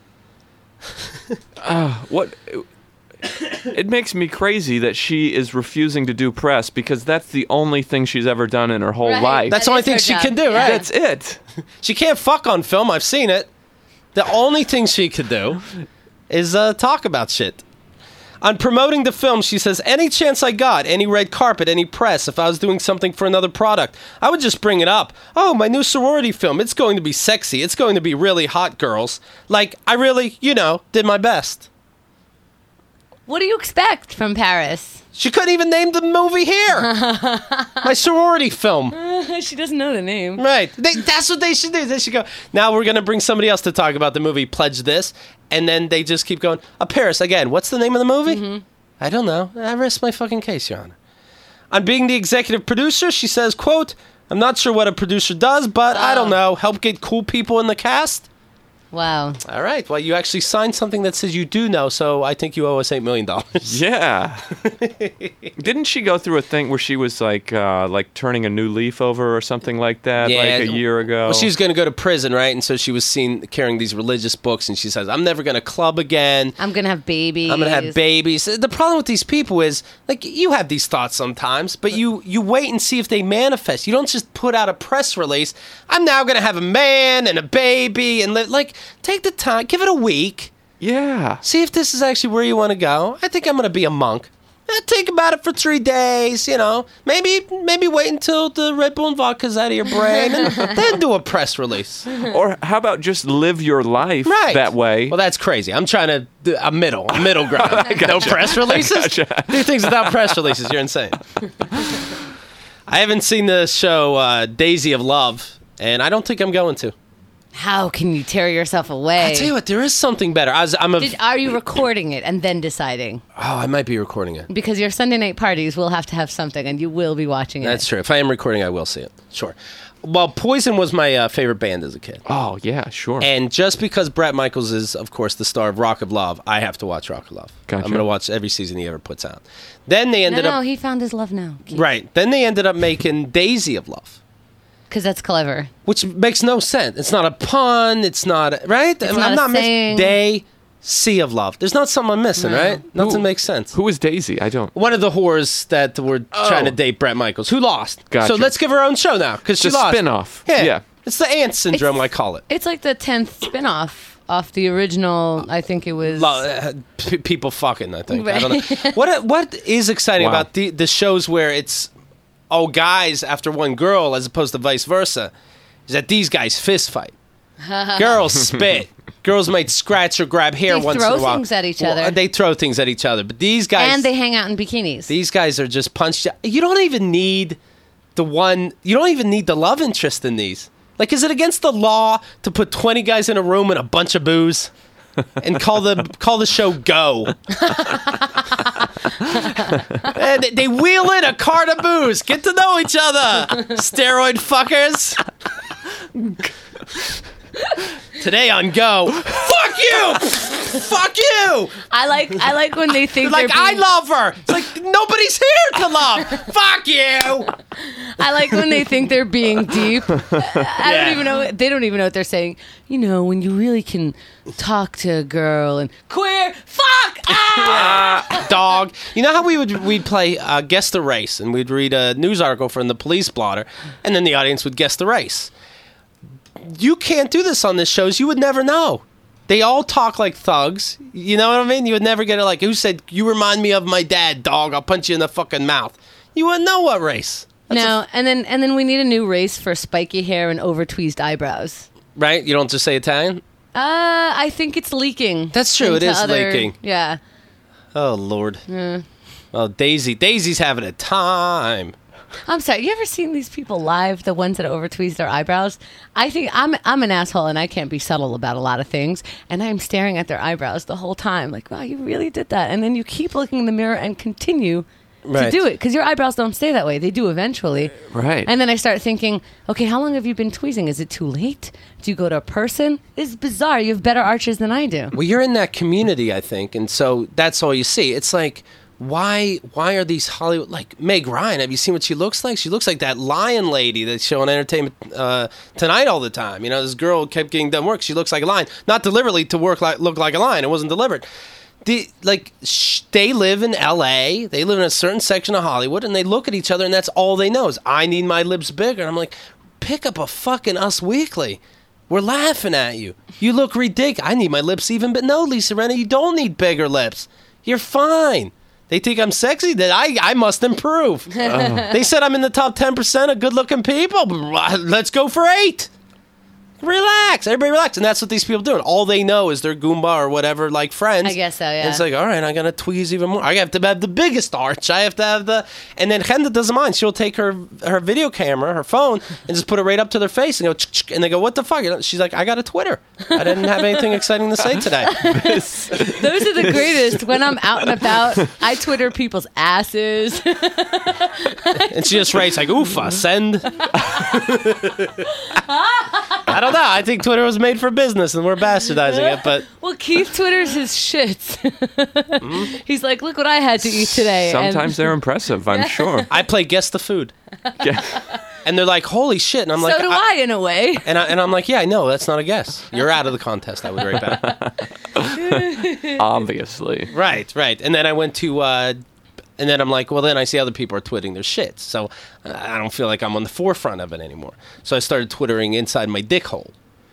What? It makes me crazy that she is refusing to do press because that's the only thing she's ever done in her whole Right. life. That's That the only is thing her she job. can do, Yeah. right? That's it. She can't fuck on film. I've seen it. The only thing she could do is uh, talk about shit. On promoting the film, she says, any chance I got, any red carpet, any press, if I was doing something for another product, I would just bring it up. Oh, my new sorority film, it's going to be sexy. It's going to be really hot, girls. Like, I really, you know, did my best. What do you expect from Paris? She couldn't even name the movie here. My sorority film. She doesn't know the name. Right. They, that's what they should do. They should go, now we're going to bring somebody else to talk about the movie, pledge this, and then they just keep going, uh, Paris, again, what's the name of the movie? Mm-hmm. I don't know. I rest my fucking case, Your Honor. On being the executive producer, she says, quote, I'm not sure what a producer does, but oh. I don't know, help get cool people in the cast? Wow. All right. Well, you actually signed something that says you do know, so I think you owe us eight million dollars. Yeah. Didn't she go through a thing where she was like uh, like turning a new leaf over or something like that yeah, like a year ago? Well, she was going to go to prison, right? And so she was seen carrying these religious books, and she says, I'm never going to club again. I'm going to have babies. I'm going to have babies. The problem with these people is, like, you have these thoughts sometimes, but you, you wait and see if they manifest. You don't just put out a press release, I'm now going to have a man and a baby, and live, like, take the time, give it a week. Yeah. See if this is actually where you want to go. I think I'm going to be a monk. Eh, think about it for three days, you know. Maybe maybe wait until the Red Bull and vodka's out of your brain, and then do a press release. Or how about just live your life right. that way? Well, that's crazy. I'm trying to do a middle, a middle ground. Gotcha. No press releases? Gotcha. Do things without press releases. You're insane. I haven't seen the show uh, Daisy of Love, and I don't think I'm going to. How can you tear yourself away? I tell you what, there is something better. I was, I'm a. Did, are you recording it and then deciding? Oh, I might be recording it. Because your Sunday night parties will have to have something, and you will be watching it. That's true. If I am recording, I will see it. Sure. Well, Poison was my uh, favorite band as a kid. Oh, yeah, sure. And just because Bret Michaels is, of course, the star of Rock of Love, I have to watch Rock of Love. Gotcha. I'm going to watch every season he ever puts out. Then they ended no, no, up... he found his love now. Keith. Right. Then they ended up making Daisy of Love. Because that's clever. Which makes no sense. It's not a pun. It's not... Right? It's I'm not not a missing saying. Day, Sea of Love. There's not something I'm missing, No. right? Nothing Who- makes sense. Who is Daisy? I don't. One of the whores that were Oh. trying to date Bret Michaels. Who lost? Gotcha. So let's give her own show now, because she It's a lost. spin-off. Yeah. Yeah. It's the ant syndrome, It's- I call it. It's like the tenth spinoff off the original, I think it was... Lo- uh, p- people fucking, I think. I don't Right. know. What What is exciting Wow. about the, the shows where it's all guys after one girl as opposed to vice versa is that these guys fist fight. Girls spit. Girls might scratch or grab hair They once throw in a while. things at each Well, other. they throw things at each other. But these guys... And they hang out in bikinis. These guys are just punched. You don't even need the one. You don't even need the love interest in these. Like, is it against the law to put twenty guys in a room and a bunch of booze and call the call the show Go? And they- they wheel in a cart of booze. Get to know each other, steroid fuckers. Today on Go, fuck you, fuck you. I like I like when they think Like, they're I being, love her. It's like, nobody's here to love. Fuck you. I like when they think they're being deep. I Yeah. don't even know. They don't even know what they're saying. You know, when you really can talk to a girl and queer. Fuck. Ah! Dog. You know how we would we'd play uh, guess the race, and we'd read a news article from the police blotter, and then the audience would guess the race. You can't do this on this shows. You would never know. They all talk like thugs. You know what I mean? You would never get it like, who said, you remind me of my dad, dog. I'll punch you in the fucking mouth. You wouldn't know what race. That's No, and then and then we need a new race for spiky hair and over tweezed eyebrows. a- right? You don't just say Italian? Uh, I think it's leaking. That's true, it into is other- leaking. Yeah. Oh, Lord. Well, Daisy. Daisy's having a time. I'm sorry. You ever seen these people live? The ones that over tweeze their eyebrows. I think I'm I'm an asshole and I can't be subtle about a lot of things. And I'm staring at their eyebrows the whole time, like, wow, you really did that. And then you keep looking in the mirror and continue Right. to do it because your eyebrows don't stay that way. They do eventually. Right. And then I start thinking, okay, how long have you been tweezing? Is it too late? Do you go to a person? It's bizarre. You have better arches than I do. Well, you're in that community, I think, and so that's all you see. It's like, why why are these Hollywood, like Meg Ryan, have you seen what she looks like? She looks like that lion lady that's showing Entertainment uh, Tonight all the time. You know, this girl kept getting done work. She looks like a lion. Not deliberately to work like look like a lion. It wasn't deliberate. The, like, sh- they live in L A. They live in a certain section of Hollywood, and they look at each other, and that's all they know is, I need my lips bigger. And I'm like, pick up a fucking Us Weekly. We're laughing at you. You look ridiculous. I need my lips even, but no, Lisa Renna, you don't need bigger lips. You're fine. They think I'm sexy, then I, I must improve. Oh. They said I'm in the top ten percent of good-looking people. Let's go for eight. Relax. Everybody relax. And that's what these people do. All they know is their Goomba or whatever, like friends. I guess so, yeah. And it's like, all right, I'm going to tweeze even more. I have to have the biggest arch. I have to have the... And then Chenda doesn't mind. She'll take her her video camera, her phone, and just put it right up to their face and go, and they go, what the fuck? She's like, I got a Twitter. I didn't have anything exciting to say today. Those are the greatest. When I'm out and about, I Twitter people's asses. And she just writes like, oofa, send. I don't know. I think Twitter was made for business, and we're bastardizing it. But well, Keith Twitters his shits. Mm-hmm. He's like, look what I had to eat today. Sometimes and they're impressive, I'm sure. I play Guess the Food, and they're like, holy shit, and I'm so like, do I, I, in a way. And I, and I'm like, yeah, I know that's not a guess. You're out of the contest. I would rate that. Obviously, right, right. And then I went to. Uh, And then I'm like, well, then I see other people are twitting their shit. So uh, I don't feel like I'm on the forefront of it anymore. So I started twittering inside my dick hole.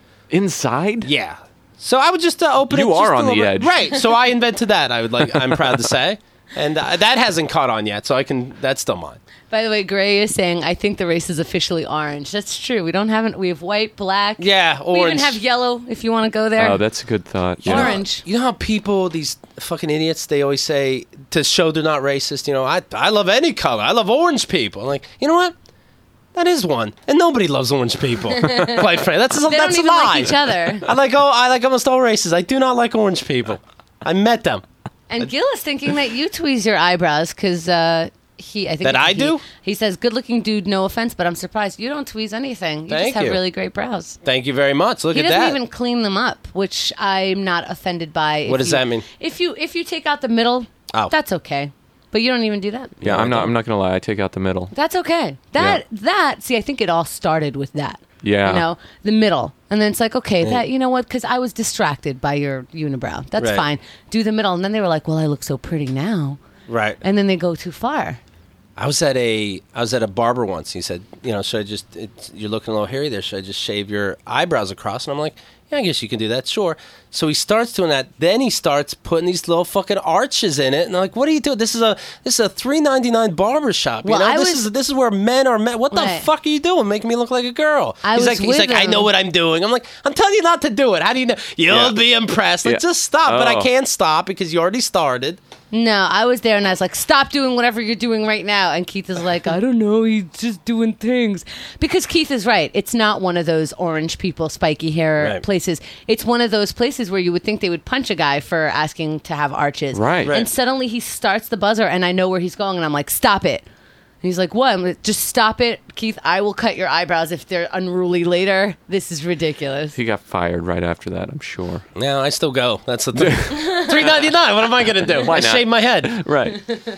Inside? Yeah. So I would just uh, open you it. You are just on the bit. edge. Right. So I invented that, I would like, I'm proud to say. And uh, that hasn't caught on yet, so I can, that's still mine. By the way, Gray is saying, I think the race is officially orange. That's true. We don't have it. We have white, black. Yeah, orange. We even have yellow, if you want to go there. Oh, that's a good thought. You know- Orange. You know how people, these fucking idiots, they always say, to show they're not racist, you know, I I love any color. I love orange people. I'm like, you know what? That is one. And nobody loves orange people, quite frankly. That's, a, They that's don't a even lie. like each other. I like, oh, I like almost all races. I do not like orange people. I met them. And Gil is thinking that you tweeze your eyebrows because uh, he, I think That I he, do? He says, "Good-looking dude, no offense, but I'm surprised you don't tweeze anything. You Thank just have you. really great brows." Thank you very much. Look He at doesn't that. even clean them up, which I'm not offended by. If What does you- that mean? If you if you take out the middle, Oh. that's okay. But you don't even do that. Yeah, I'm not. I'm not gonna lie. I take out the middle. That's okay. That that see, I think it all started with that. Yeah. You know, the middle. And then it's like, okay, that you know what? Because I was distracted by your unibrow. That's Right. fine. Do the middle. And then they were like, well, I look so pretty now. Right. And then they go too far. I was at a I was at a barber once. He said, you know, should I just? It's, you're looking a little hairy there. Should I just shave your eyebrows across? And I'm like, yeah, I guess you can do that. Sure. So he starts doing that. Then he starts putting these little fucking arches in it. And I'm like, what are you doing? This is a this is a three ninety-nine barber shop. You Well, know, I this was- is this is where men are men. What the Right. fuck are you doing? Making me look like a girl. I he's was like he's with like I him. know what I'm doing. I'm like, I'm telling you not to do it. How do you know? You'll Yeah. be impressed. Like, Yeah. just stop. But I Oh. can't stop because you already started. No, I was there and I was like, stop doing whatever you're doing right now. And Keith is like, I don't know, he's just doing things. Because Keith is right. It's not one of those orange people, spiky hair Right. places. It's one of those places where you would think they would punch a guy for asking to have arches. Right. Right. And suddenly he starts the buzzer and I know where he's going and I'm like, stop it. And he's like, what? I'm like, just stop it, Keith. I will cut your eyebrows if they're unruly later. This is ridiculous. He got fired right after that. I'm sure. No, I still go. That's the thing. three ninety-nine. What am I gonna do? Why I not? shave my head. Right.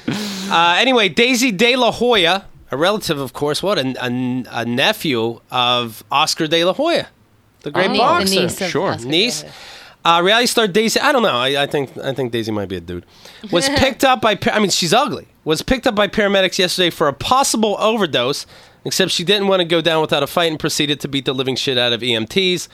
Uh, anyway, Daisy De La Hoya, a relative, of course, what a, a, a nephew of Oscar De La Hoya, the great Oh. The boxer. niece of Sure. Oscar Niece. De La Hoya. Uh, reality star Daisy, I don't know. I, I think I think Daisy might be a dude. Was picked up by, I mean, she's ugly. Was picked up by paramedics yesterday for a possible overdose, except she didn't want to go down without a fight and proceeded to beat the living shit out of E M Ts.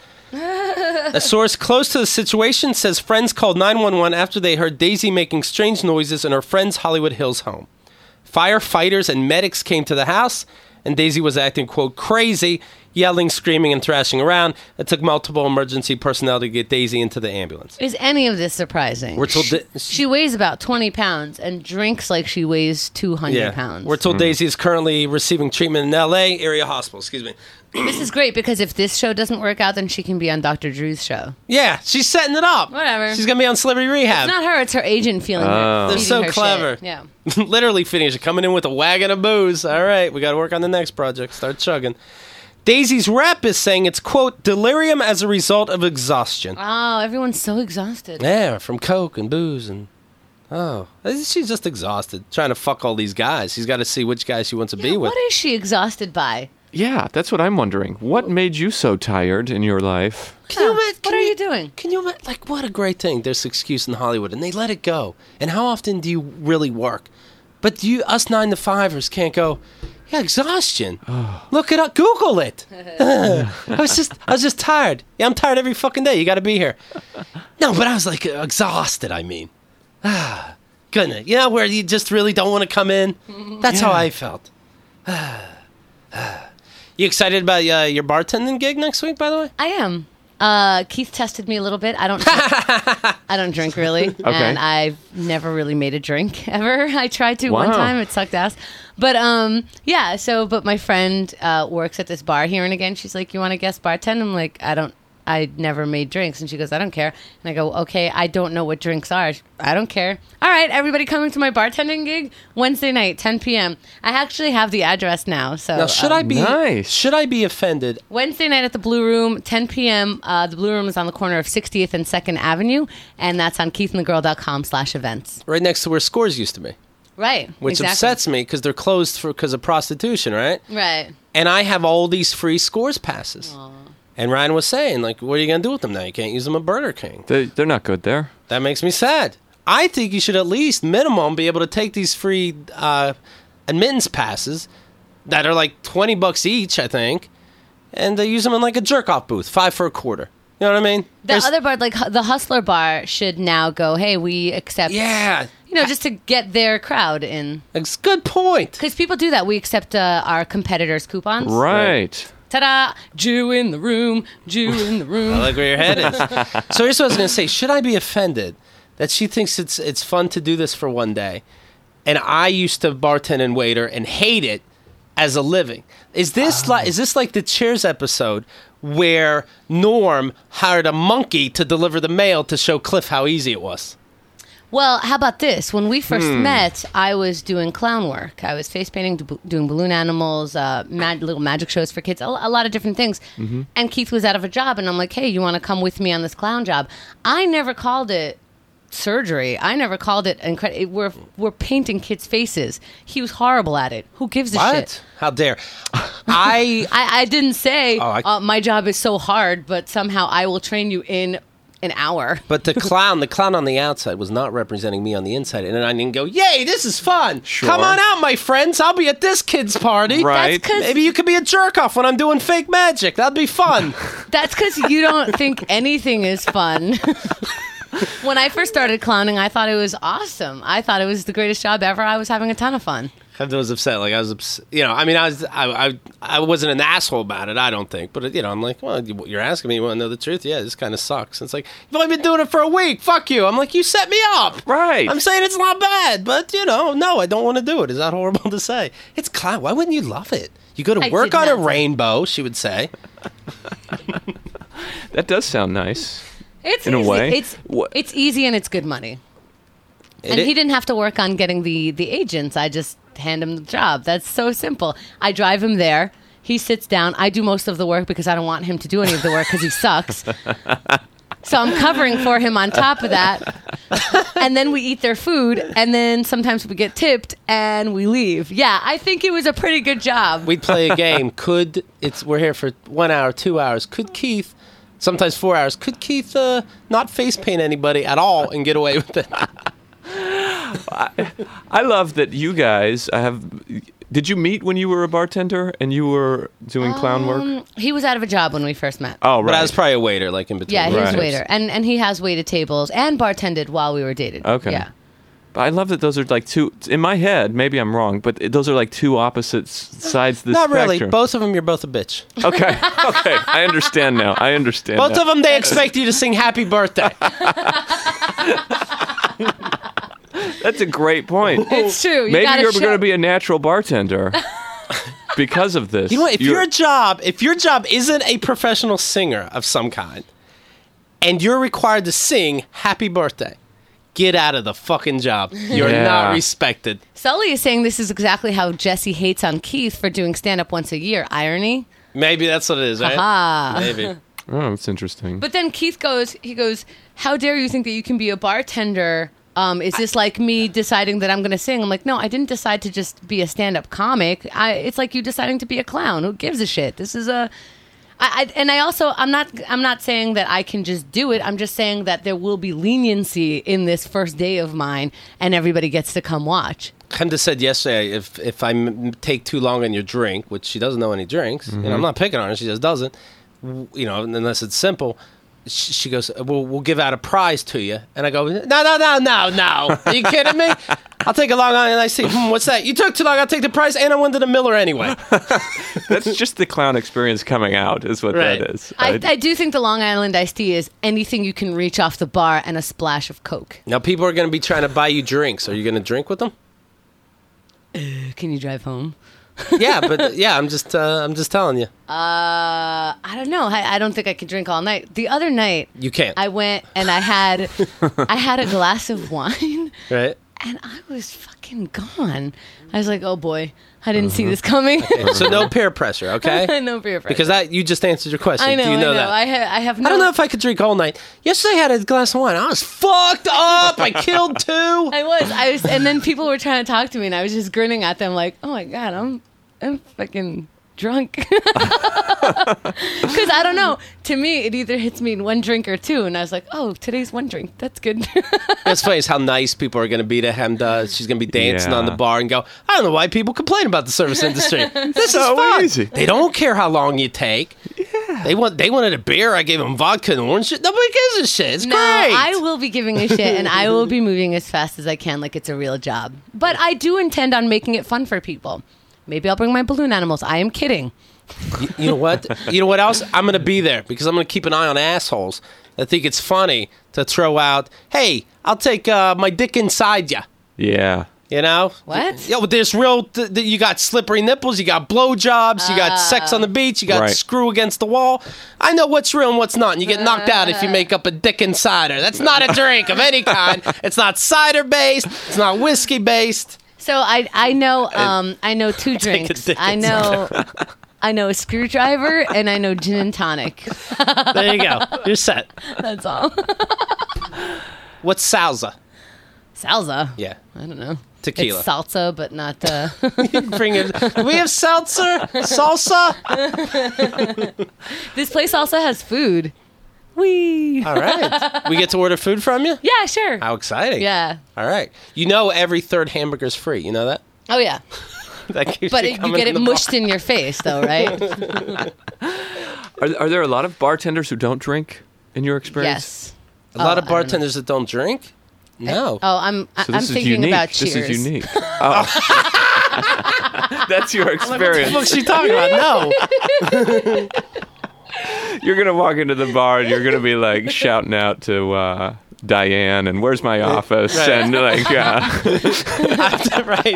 A source close to the situation says friends called nine one one after they heard Daisy making strange noises in her friend's Hollywood Hills home. Firefighters and medics came to the house, and Daisy was acting, quote, crazy, yelling, screaming, and thrashing around. It took multiple emergency personnel to get Daisy into the ambulance. Is any of this surprising? We're told she, that- she weighs about twenty pounds and drinks like she weighs two hundred pounds. We're told Daisy is currently receiving treatment in L A area hospital. Excuse me. This is great because if this show doesn't work out, then she can be on Doctor Drew's show. Yeah, she's setting it up. Whatever. She's gonna be on Celebrity Rehab. It's not her; it's her agent feeling. her, Oh. They're feeding so her clever. shit. Yeah. Literally finished coming in with a wagon of booze. All right, we got to work on the next project. Start chugging. Daisy's rep is saying it's, quote, delirium as a result of exhaustion. Oh, everyone's so exhausted. Yeah, from coke and booze and oh, she's just exhausted trying to fuck all these guys. She's got to see which guys she wants to be Yeah, with. what is she exhausted by? Yeah, that's what I'm wondering. What made you so tired in your life? Can you Huh. imagine? What are you doing? Can you imagine? Like, what a great thing. There's excuse in Hollywood, and they let it go. And how often do you really work? But you, us nine to fivers, can't go. Yeah, exhaustion. Look it up. Google it. I was just, I was just tired. Yeah, I'm tired every fucking day. You got to be here. No, but I was like exhausted. I mean, ah, goodness. You know, where you just really don't want to come in? That's Yeah. how I felt. You excited about uh, your bartending gig next week, by the way? I am. Uh, Keith tested me a little bit. I don't. I don't drink really, and I've never really made a drink ever. I tried to one Wow. time. It sucked ass. But um, yeah. So, but my friend uh, works at this bar here and again. She's like, "You want to guest bartend?" I'm like, "I don't. I never made drinks." And she goes, "I don't care." And I go, "Okay, I don't know what drinks are. I don't care." All right, everybody coming to my bartending gig Wednesday night, ten p.m. I actually have the address now. So Now, should um, I be Nice. should I be offended? Wednesday night at the Blue Room, ten p.m. Uh, the Blue Room is on the corner of sixtieth and second Avenue, and that's on keithandthegirl.com slash events. Right next to where Scores used to be, Right. which exactly. upsets me because they're closed for because of prostitution, right? Right. And I have all these free Scores passes. And Ryan was saying, like, what are you going to do with them now? You can't use them at Burger King. They, they're not good there. That makes me sad. I think you should at least, minimum, be able to take these free uh, admittance passes that are like twenty bucks each, I think, and they use them in like a jerk-off booth, five for a quarter. You know what I mean? The There's- other bar, like the Hustler Bar, should now go, hey, we accept, Yeah. you know, just to get their crowd in. It's a good point. Because people do that. We accept uh, our competitors' coupons. Right. Ta-da! Jew in the room, Jew in the room. I like where your head is. So here's what I was going to say. Should I be offended that she thinks it's it's fun to do this for one day, and I used to bartend and waiter and hate it as a living? Is this like is this like the Cheers episode where Norm hired a monkey to deliver the mail to show Cliff how easy it was? Well, how about this? When we first met, I was doing clown work. I was face painting, do- doing balloon animals, uh, mag- little magic shows for kids, a, a lot of different things. And Keith was out of a job, and I'm like, hey, you want to come with me on this clown job? I never called it surgery. I never called it incredible. We're, we're painting kids' faces. He was horrible at it. Who gives a What? shit? How dare I? I, I didn't say, Oh, I- uh, my job is so hard, but somehow I will train you in an hour. But the clown, the clown on the outside was not representing me on the inside, and I didn't go, "Yay, this is fun! Sure. Come on out, my friends! I'll be at this kid's party." Right. That's 'cause- Maybe you could be a jerk off when I'm doing fake magic. That'd be fun. That's because you don't think anything is fun. When I first started clowning, I thought it was awesome. I thought it was the greatest job ever. I was having a ton of fun. I was upset. Like I was, ups- you know. I mean, I was, I, I, I wasn't an asshole about it. I don't think, but you know, I'm like, well, you- you're asking me, you want to know the truth? Yeah, this kind of sucks. It's like you've only been doing it for a week. Fuck you. I'm like, you set me up. Right. I'm saying it's not bad, but you know, no, I don't want to do it. Is that horrible to say? It's clown. Why wouldn't you love it? You go to I work did on a not. rainbow. She would say. That does sound nice. It's In a easy. way. It's Wha- it's easy and it's good money. It And i- he didn't have to work on getting the the agents. I just hand him the job. That's so simple. I drive him there. He sits down. I do most of the work because I don't want him to do any of the work because he sucks. So I'm covering for him on top of that. And then we eat their food, and then sometimes we get tipped and we leave. Yeah, I think it was a pretty good job. We'd play a game. Could it's we're here for one hour, two hours. Could Keith, sometimes four hours, could Keith uh, not face paint anybody at all and get away with it? I love that you guys I have. Did you meet when you were a bartender and you were doing clown work? Um, he was out of a job when we first met. Oh, right. But I was probably a waiter, like in between. Yeah, he was Right. a waiter. And, and he has waited tables and bartended while we were dated. Okay. Yeah. But I love that those are like two. In my head, maybe I'm wrong, but those are like two opposite s- sides of the Not spectrum. really. Both of them, you're both a bitch. Okay. Okay. I understand now. I understand. Both now. of them, they expect you to sing "Happy Birthday." That's a great point. It's true. You Maybe gotta you're show- going to be a natural bartender because of this. You know what? If You're- your job, if your job isn't a professional singer of some kind, and you're required to sing "Happy Birthday," get out of the fucking job. You're Yeah. not respected. Sully is saying this is exactly how Jesse hates on Keith for doing stand-up once a year. Irony? Maybe that's what it is, right? Ha. Maybe. oh, it's interesting. But then Keith goes, he goes, how dare you think that you can be a bartender? Um, is this like me deciding that I'm going to sing? I'm like, no, I didn't decide to just be a stand-up comic. I, it's like you deciding to be a clown. Who gives a shit? This is a... I, I, and I also, I'm not, I'm not saying that I can just do it. I'm just saying that there will be leniency in this first day of mine, and everybody gets to come watch. Kenda said yesterday, if if I m- take too long on your drink, which she doesn't know any drinks, Mm-hmm. and I'm not picking on her, she just doesn't, w- you know, unless it's simple. She she goes, "We'll we'll give out a prize to you." And I go, "No, no, no, no, no! Are you kidding me? I'll take a Long Island iced tea. Hmm, what's that? You took too long. I'll take the prize, and I wanted a Miller anyway." That's just the clown experience coming out, is what Right. that is. I, I do think the Long Island iced tea is anything you can reach off the bar and a splash of Coke. Now people are going to be trying to buy you drinks. Are you going to drink with them? Can you drive home? Yeah, but yeah, I'm just uh, I'm just telling you, Uh, I don't know. I, I don't think I could drink all night. The other night, you can't. I went and I had I had a glass of wine, Right? and I was fucking gone. I was like, oh boy, I didn't see this coming. So no peer pressure, okay? No peer pressure. Because that you just answered your question. I know, Do you know, I know. that? I, ha- I have no. I don't know if I could drink all night. Yesterday I had a glass of wine. I was fucked up. I killed two. I was. I was, and then people were trying to talk to me, and I was just grinning at them, like, "Oh my god, I'm, I'm fucking drunk." Because I don't know. To me, it either hits me in one drink or two, and I was like, "Oh, today's one drink. That's good." What's funny is how nice people are going to be to Hemda. She's going to be dancing Yeah. on the bar and go, I don't know why people complain about the service industry. This So is fun. easy. They don't care how long you take. Yeah. They want. They wanted a beer. I gave them vodka and orange. Nobody gives a shit. It's No, great. I will be giving a shit, and I will be moving as fast as I can, like it's a real job. But I do intend on making it fun for people. Maybe I'll bring my balloon animals. I am kidding. You, you know what? You know what else? I'm going to be there because I'm going to keep an eye on assholes. I think it's funny to throw out, hey, I'll take uh, my dick inside ya. Yeah. You know? What? Yeah, well, there's real, th- th- you got slippery nipples, you got blowjobs, you got sex on the beach, you got Right. screw against the wall. I know what's real and what's not, and you get knocked out if you make up a dick insider. That's not a drink of any kind. It's not cider based, it's not whiskey based. So I I know um I know two Take a drinks. dick I know I know a screwdriver and I know gin and tonic. There you go. You're set. That's all. What's salsa? Salsa. Yeah. I don't know. Tequila. It's salsa, but not. Uh... Bring it. Do we have seltzer? Salsa? This place also has food. Wee. All right. We get to order food from you? Yeah, sure. How exciting. Yeah. All right. You know every third hamburger's free. You know that? Oh yeah. That keeps But you it, you coming get in it the mushed bar. in your face, though, right? Are, are there a lot of bartenders who don't drink in your experience? Yes. A lot Oh, of I don't know. bartenders that don't drink? No. Oh, I'm I- So I'm this is thinking unique. about This Cheers. is unique. Oh. That's your What the experience. fuck's she talking about? No. You're gonna walk into the bar and you're gonna be like shouting out to uh, Diane and "Where's my office?" Right. and like, uh, Right.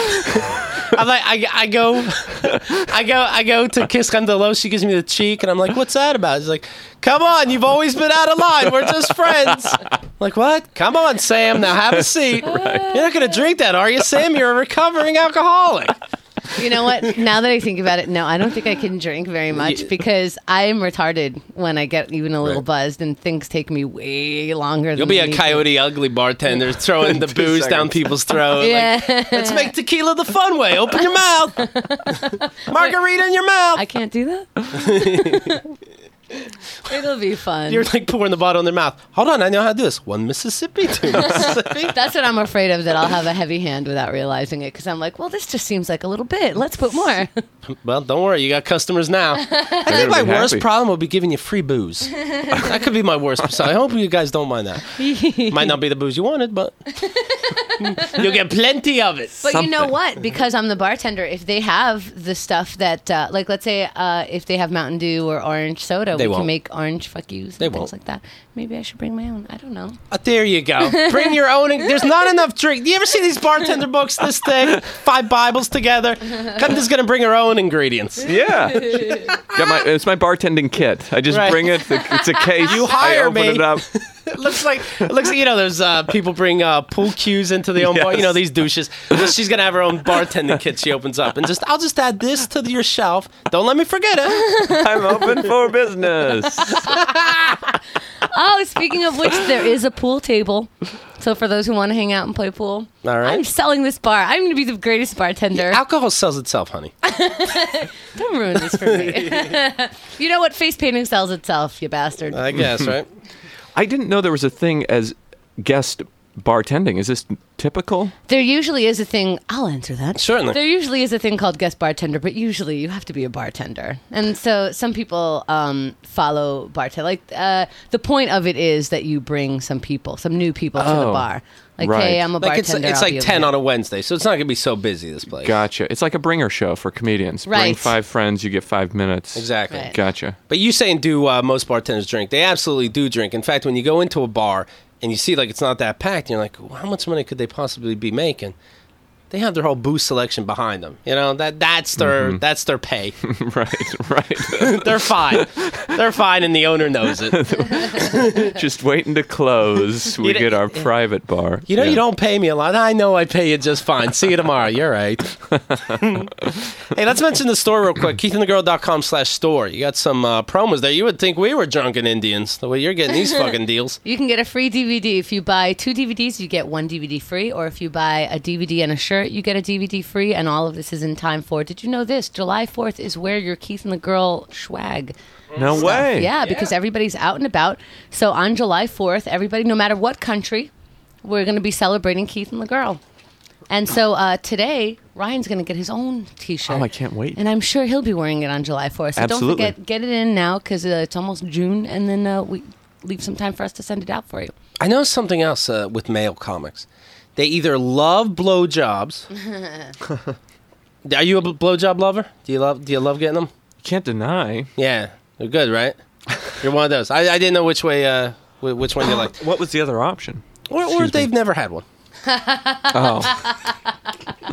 I'm like, I, I go, I go, I go to kiss Candelo. She gives me the cheek, and I'm like, "What's that about?" She's like, "Come on, you've always been out of line. We're just friends." I'm like, what? Come on, Sam. Now have a seat. You're not gonna drink that, are you, Sam? You're a recovering alcoholic. You know what? Now that I think about it, no, I don't think I can drink very much Yeah. because I'm retarded when I get even a little Right. buzzed, and things take me way longer. You'll than be they a need to. Coyote Ugly bartender throwing the Two booze down seconds. people's throat. Like, Yeah, let's make tequila the fun way. Open your mouth. Margarita in your mouth. I can't do that. It'll be fun. You're like pouring the bottle in their mouth. Hold on, I know how to do this. One Mississippi, two Mississippi. That's what I'm afraid of, that I'll have a heavy hand without realizing it, because I'm like, well, this just seems like a little bit. Let's put more. Well, don't worry, you got customers now. I think gonna my be worst happy. problem will be giving you free booze. That could be my worst. So I hope you guys don't mind that. Might not be the booze you wanted, but you'll get plenty of it. But you know Something. what? Because I'm the bartender, if they have the stuff that, uh, like, let's say uh, if they have Mountain Dew or orange soda, They we won't. can make orange fuck yous and They things won't. like that. Maybe I should bring my own. I don't know. Uh, there you go. Bring your own. There's not enough drink. Do you ever see these bartender books this thick? Five Bibles together. Cutter's going to bring her own ingredients. yeah, got my. It's my bartending kit. I just Right. bring it. It's a case. You I hire open me. it up. It looks like it looks like you know those uh, people bring uh, pool cues into the own bar. You Yes. know these douches. Well, she's gonna have her own bartending kit. She opens up and just I'll just add this to your shelf. Don't let me forget it. I'm open for business. Oh, speaking of which, there is a pool table. So for those who want to hang out and play pool, All right. I'm selling this bar. I'm going to be the greatest bartender. Alcohol sells itself, honey. Don't ruin this for me. You know what? Face painting sells itself, you bastard. I guess, right? I didn't know there was a thing as guest bartending? Is this typical? There usually is a thing. I'll answer that. Certainly. There usually is a thing called guest bartender, but usually you have to be a bartender. And so some people um, follow bartender. Like uh, the point of it is that you bring some people, some new people to the Oh, bar. Like, right. hey, I'm a Like bartender. it's, it's I'll be like over ten here. on a Wednesday, so it's not going to be so busy, this place. Gotcha. It's like a bringer show for comedians. Bring Right. five friends, you get five minutes. Exactly. Right. Gotcha. But you saying do uh, most bartenders drink? They absolutely do drink. In fact, when you go into a bar and you see like it's not that packed, you're like, well, how much money could they possibly be making? They have their whole booze selection behind them. You know, that that's their Mm-hmm. that's their pay. right, right. They're fine. They're fine, and the owner knows it. Just waiting to close. We You know- get our private bar. You know, Yeah. you don't pay me a lot. I know I pay you just fine. See you tomorrow. You're right. Hey, let's mention the store real quick. keith and the girl dot com slash store. You got some uh, promos there. You would think we were drunken Indians, the way you're getting these fucking deals. You can get a free D V D. If you buy two D V Ds, you get one D V D free. Or if you buy a D V D and a shirt, you get a D V D free. And all of this is in time for, did you know this? July fourth is where your Keith and the Girl swag. No stuff. way. Yeah, because everybody's out and about. So on July fourth, everybody, no matter what country, we're going to be celebrating Keith and the Girl. And so uh, today, Ryan's going to get his own T-shirt. Oh, I can't wait. And I'm sure he'll be wearing it on July fourth. So Absolutely. don't forget, get it in now because uh, it's almost June. And then uh, we leave some time for us to send it out for you. I know something else uh, with male comics. They either love blowjobs. Are you a bl- blowjob lover? Do you love Do you love getting them? Can't deny. Yeah, they're good, right? You're one of those. I, I didn't know which way, uh, wh- which one you liked, What was the other option? or, or Excuse me. they've never had one. Oh, Uh,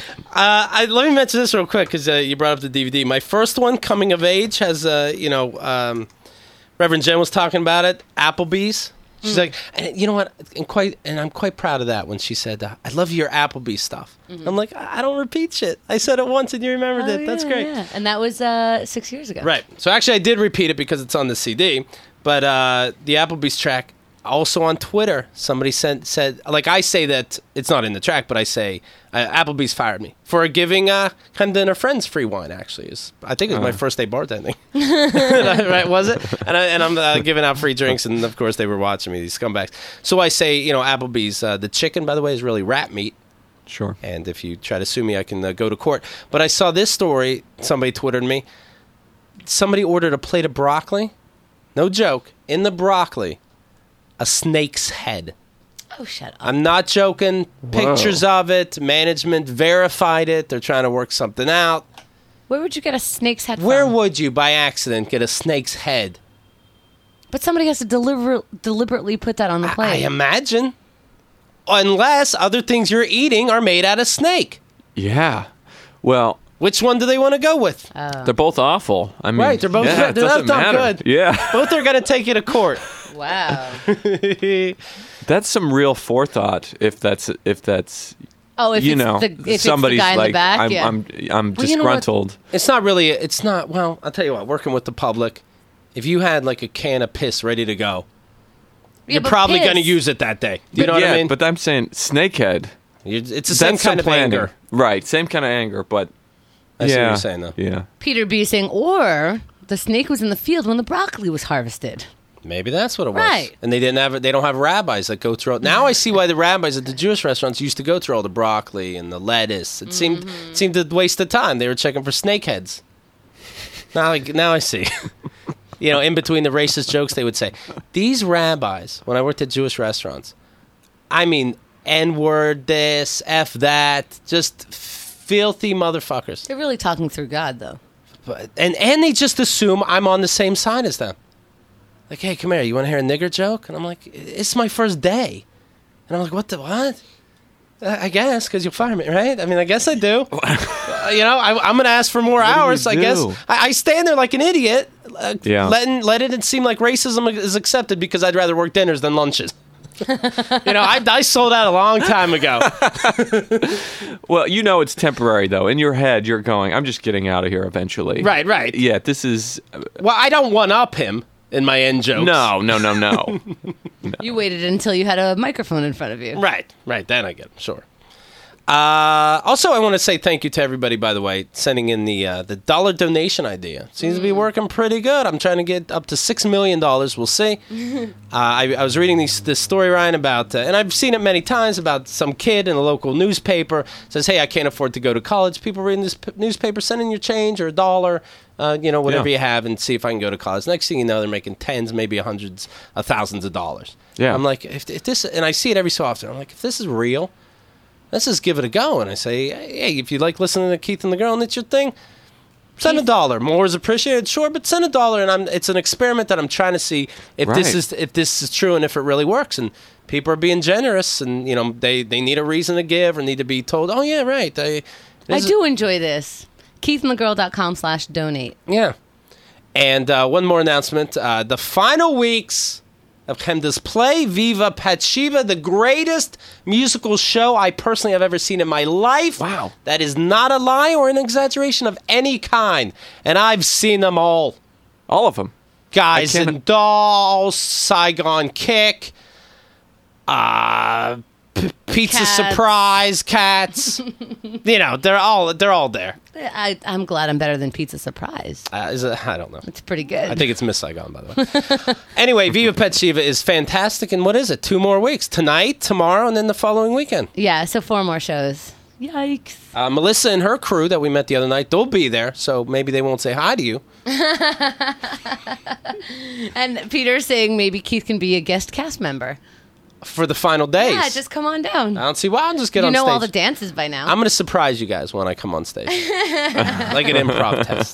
I, let me mention this real quick because uh, you brought up the D V D. My first one, Coming of Age, has uh, you know, um, Reverend Jen was talking about it. Applebee's. She's like, and you know what? And quite, and I'm quite proud of that when she said, uh, "I love your Applebee's stuff." I'm like, I I don't repeat shit. I said it once and you remembered Oh, it. That's yeah, great. yeah. And that was uh, six years ago. Right. So actually, I did repeat it because it's on the C D. But uh, the Applebee's track, also on Twitter, somebody sent said like I say that it's not in the track, but I say uh, Applebee's fired me for giving uh, kind of their friends free wine. Actually, is I think it was my first day bartending. Right? Was it? And, I, and I'm uh, giving out free drinks, and of course they were watching me. These scumbags. So I say, you know, Applebee's. Uh, the chicken, by the way, is really rat meat. sure. And if you try to sue me, I can uh, go to court. But I saw this story. Somebody Twittered me. Somebody ordered a plate of broccoli. No joke. In the broccoli, a snake's head. Oh, shut up. I'm not joking. Pictures of it. Management verified it. They're trying to work something out. Where would you get a snake's head Where from? would you, by accident, get a snake's head? But somebody has to deliver, deliberately put that on the I plate. imagine. Unless other things you're eating are made out of snake. Yeah. Well, Which one do they want to go with? they're both awful. I mean, Right, they're both- yeah, it they're doesn't both not matter. good. Yeah. Both are going to take you to court. Wow. That's some real forethought. If that's if that's Oh, if you it's know the, if it's the somebody's guy in like the back, I'm, yeah. I'm I'm Well, you know what? disgruntled. It's not really. It's not. Well, I'll tell you what. Working with the public, if you had like a can of piss ready to go, Yeah, you're but probably piss. going to use it that day. Do you know yeah, what I mean? but I'm saying snakehead. You're, it's the same That's kind some of planning. anger. Right? Same kind of anger, but I yeah, see what you're saying, though. Yeah. Peter B saying, or the snake was in the field when the broccoli was harvested. Maybe that's what it was. Right. And they didn't have. They don't have rabbis that go through. Now I see why the rabbis at the Jewish restaurants used to go through all the broccoli and the lettuce. It seemed Mm-hmm. it seemed a waste of time. They were checking for snake heads. Now, I, now I see. You know, in between the racist jokes, they would say, "These rabbis." When I worked at Jewish restaurants, I mean, N-word, this, F that, just filthy motherfuckers. They're really talking through God, though. But, and and they just assume I'm on the same side as them. Like, hey, come here. You want to hear a nigger joke? And I'm like, it's my first day. And I'm like, what the what? Uh, I guess because you'll fire me, right? I mean, I guess I do. Uh, you know, I, I'm going to ask for more do you hours. I guess do? I, I stand there like an idiot, uh, Yeah. letting let it seem like racism is accepted because I'd rather work dinners than lunches. You know, I, I sold out a long time ago. Well, you know it's temporary though. In your head, you're going, I'm just getting out of here eventually. Right, right. Yeah. This is Well, I don't one up him in my end jokes. no, no, no, no. You waited until you had a microphone in front of you. Right, right. Then I get it. Sure. Uh, also, I want to say thank you to everybody, by the way, sending in the uh, the dollar donation idea. Seems mm. to be working pretty good. I'm trying to get up to six million dollars. We'll see. uh, I, I was reading these, this story, Ryan, about, uh, and I've seen it many times, about some kid in a local newspaper says, hey, I can't afford to go to college. People reading this p- newspaper, send in your change or a dollar, uh, you know, whatever yeah. you have, and see if I can go to college. Next thing you know, they're making tens, maybe hundreds of thousands of dollars. Yeah. I'm like, if, if this, and I see it every so often. I'm like, if this is real, let's just give it a go. And I say, hey, if you like listening to Keith and the Girl and it's your thing, send Keith. a dollar. More is appreciated, sure, but send a dollar. And I'm, it's an experiment that I'm trying to see if right. this is if this is true and if it really works. And people are being generous, and you know they, they need a reason to give or need to be told, oh yeah, right. I, I do enjoy this. keithandthegirl.com slash donate. Yeah. And uh, one more announcement. Uh, the final weeks of Chemda's play, Viva Patshiva, the greatest musical show I personally have ever seen in my life. Wow. That is not a lie or an exaggeration of any kind. And I've seen them all. All of them. Guys and Dolls, Saigon Kick, uh, P- Pizza Cats. Surprise, Cats. You know, they're all they're all there. I, I'm glad I'm better than Pizza Surprise. Uh, is it, I don't know. It's pretty good. I think it's Miss Saigon, by the way. Anyway, Viva Pet Shiva is fantastic. And what is it? Two more weeks. Tonight, tomorrow, and then the following weekend. Yeah, so four more shows. Yikes. Uh, Melissa and her crew that we met the other night, they'll be there. So maybe they won't say hi to you. And Peter's saying maybe Keith can be a guest cast member. For the final days. Yeah, just come on down. I don't see why. I'll just get you on stage. You know all the dances by now. I'm going to surprise you guys when I come on stage. Like an improv test.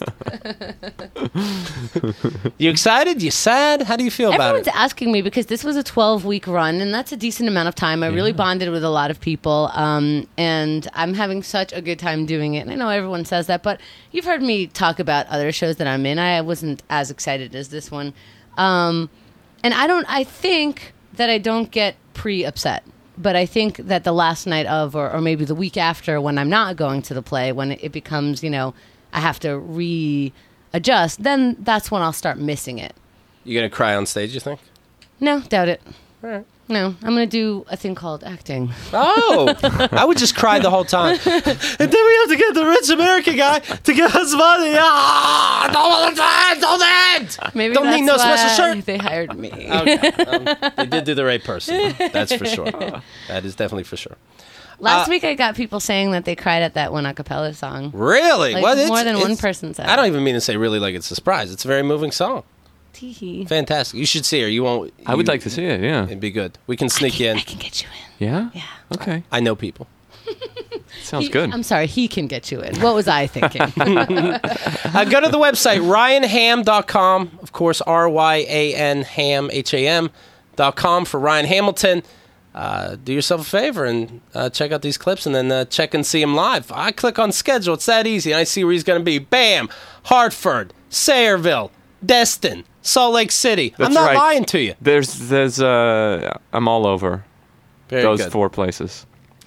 You excited? You sad? How do you feel about it? Everyone's asking me because this was a twelve-week run, and that's a decent amount of time. I yeah. really bonded with a lot of people, um, and I'm having such a good time doing it. And I know everyone says that, but you've heard me talk about other shows that I'm in. I wasn't as excited as this one. Um, and I don't, I think... that I don't get pre-upset. But I think that the last night of, or, or maybe the week after, when I'm not going to the play, when it becomes, you know, I have to readjust, then that's when I'll start missing it. You going to cry on stage, you think? No, doubt it. All right. No, I'm going to do a thing called acting. Oh, I would just cry the whole time. And then we have to get the rich American guy to give us money. Ah, don't end, don't end. Maybe don't that's need no why special shirt. They hired me. Okay. Um, they did do the right person. That's for sure. That is definitely for sure. Last uh, week I got people saying that they cried at that one a cappella song. Really? Like, well, more than one person said. I don't even mean to say really like it's a surprise. It's a very moving song. Tee-hee. Fantastic. You should see her. You won't. I would you, like to see it, yeah. It'd be good. We can sneak I can, you in. I can get you in. Yeah? Yeah. Okay. I know people. Sounds he, good. I'm sorry, he can get you in. What was I thinking? uh, go to the website, ryan ham dot com. Of course, R Y A N ham, H A M dot com for Ryan Hamilton. Uh, do yourself a favor and uh, check out these clips and then uh, check and see him live. I click on schedule. It's that easy. And I see where he's going to be. Bam! Hartford, Sayreville, Destin, Salt Lake City. That's I'm not right. lying to you. There's, there's, uh, I'm all over Very those good. four places.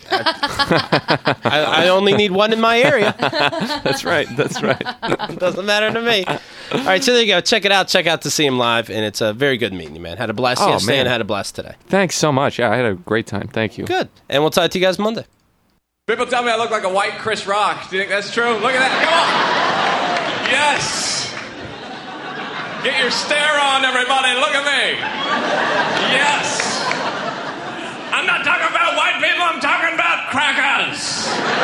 I, I only need one in my area. That's right. That's right. Doesn't matter to me. All right, so there you go. Check it out. Check out to see him live, and it's a very good meeting you, man. Had a blast Oh, yesterday man. and had a blast today. Thanks so much. Yeah, I had a great time. Thank you. Good. And we'll talk to you guys Monday. People tell me I look like a white Chris Rock. Do you think that's true? Look at that. Come on. Yes. Get your stare on, everybody. Look at me. Yes. I'm not talking about white people. I'm talking about crackers.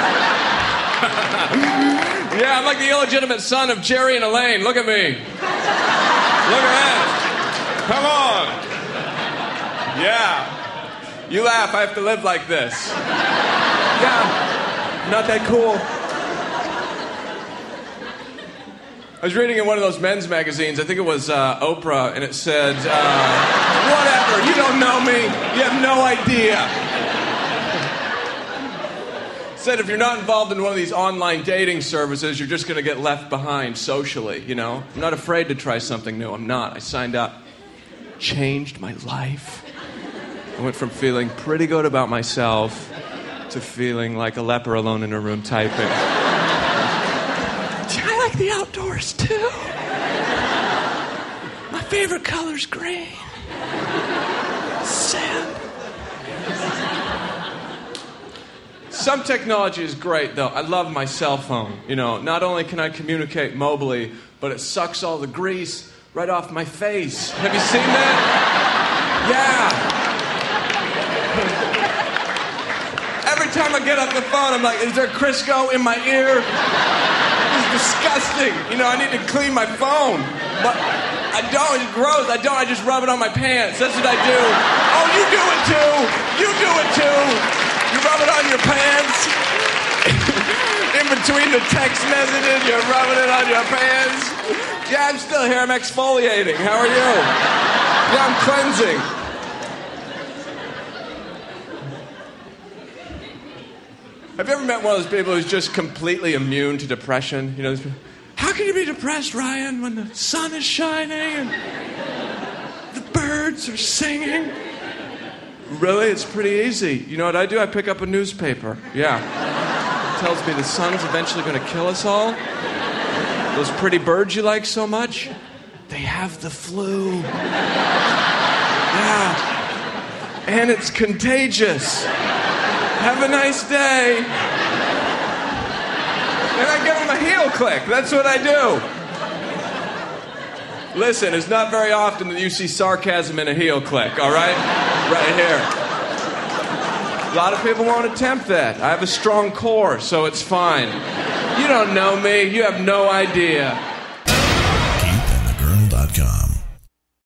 Yeah, I'm like the illegitimate son of Jerry and Elaine. Look at me. Look at that. Come on. Yeah. You laugh. I have to live like this. Yeah. Not that cool. I was reading in one of those men's magazines, I think it was uh, Oprah, and it said, uh, whatever, you don't know me, you have no idea. It said if you're not involved in one of these online dating services, you're just going to get left behind socially, you know? I'm not afraid to try something new, I'm not. I signed up. Changed my life. I went from feeling pretty good about myself to feeling like a leper alone in a room typing. I like the outdoors, too. My favorite color's green. Sand. some technology is great, though. I love my cell phone. You know, not only can I communicate mobily, but it sucks all the grease right off my face. Have you seen that? Yeah. Every time I get off the phone, I'm like, is there Crisco in my ear? It's disgusting. You know, I need to clean my phone. But I don't. It's gross. I don't. I just rub it on my pants. That's what I do. Oh, you do it too. You do it too. You rub it on your pants. In between the text messages, you're rubbing it on your pants. Yeah, I'm still here. I'm exfoliating. How are you? Yeah, I'm cleansing. Have you ever met one of those people who's just completely immune to depression? You know, those people, how can you be depressed, Ryan, when the sun is shining and the birds are singing? Really? It's pretty easy. You know what I do? I pick up a newspaper. Yeah. It tells me the sun's eventually going to kill us all. Those pretty birds you like so much, they have the flu. Yeah. And it's contagious. Have a nice day. And I give them a heel click. That's what I do. Listen, it's not very often that you see sarcasm in a heel click, all right? Right here. A lot of people won't attempt that. I have a strong core, so it's fine. You don't know me. You have no idea. Keith and the Girl dot com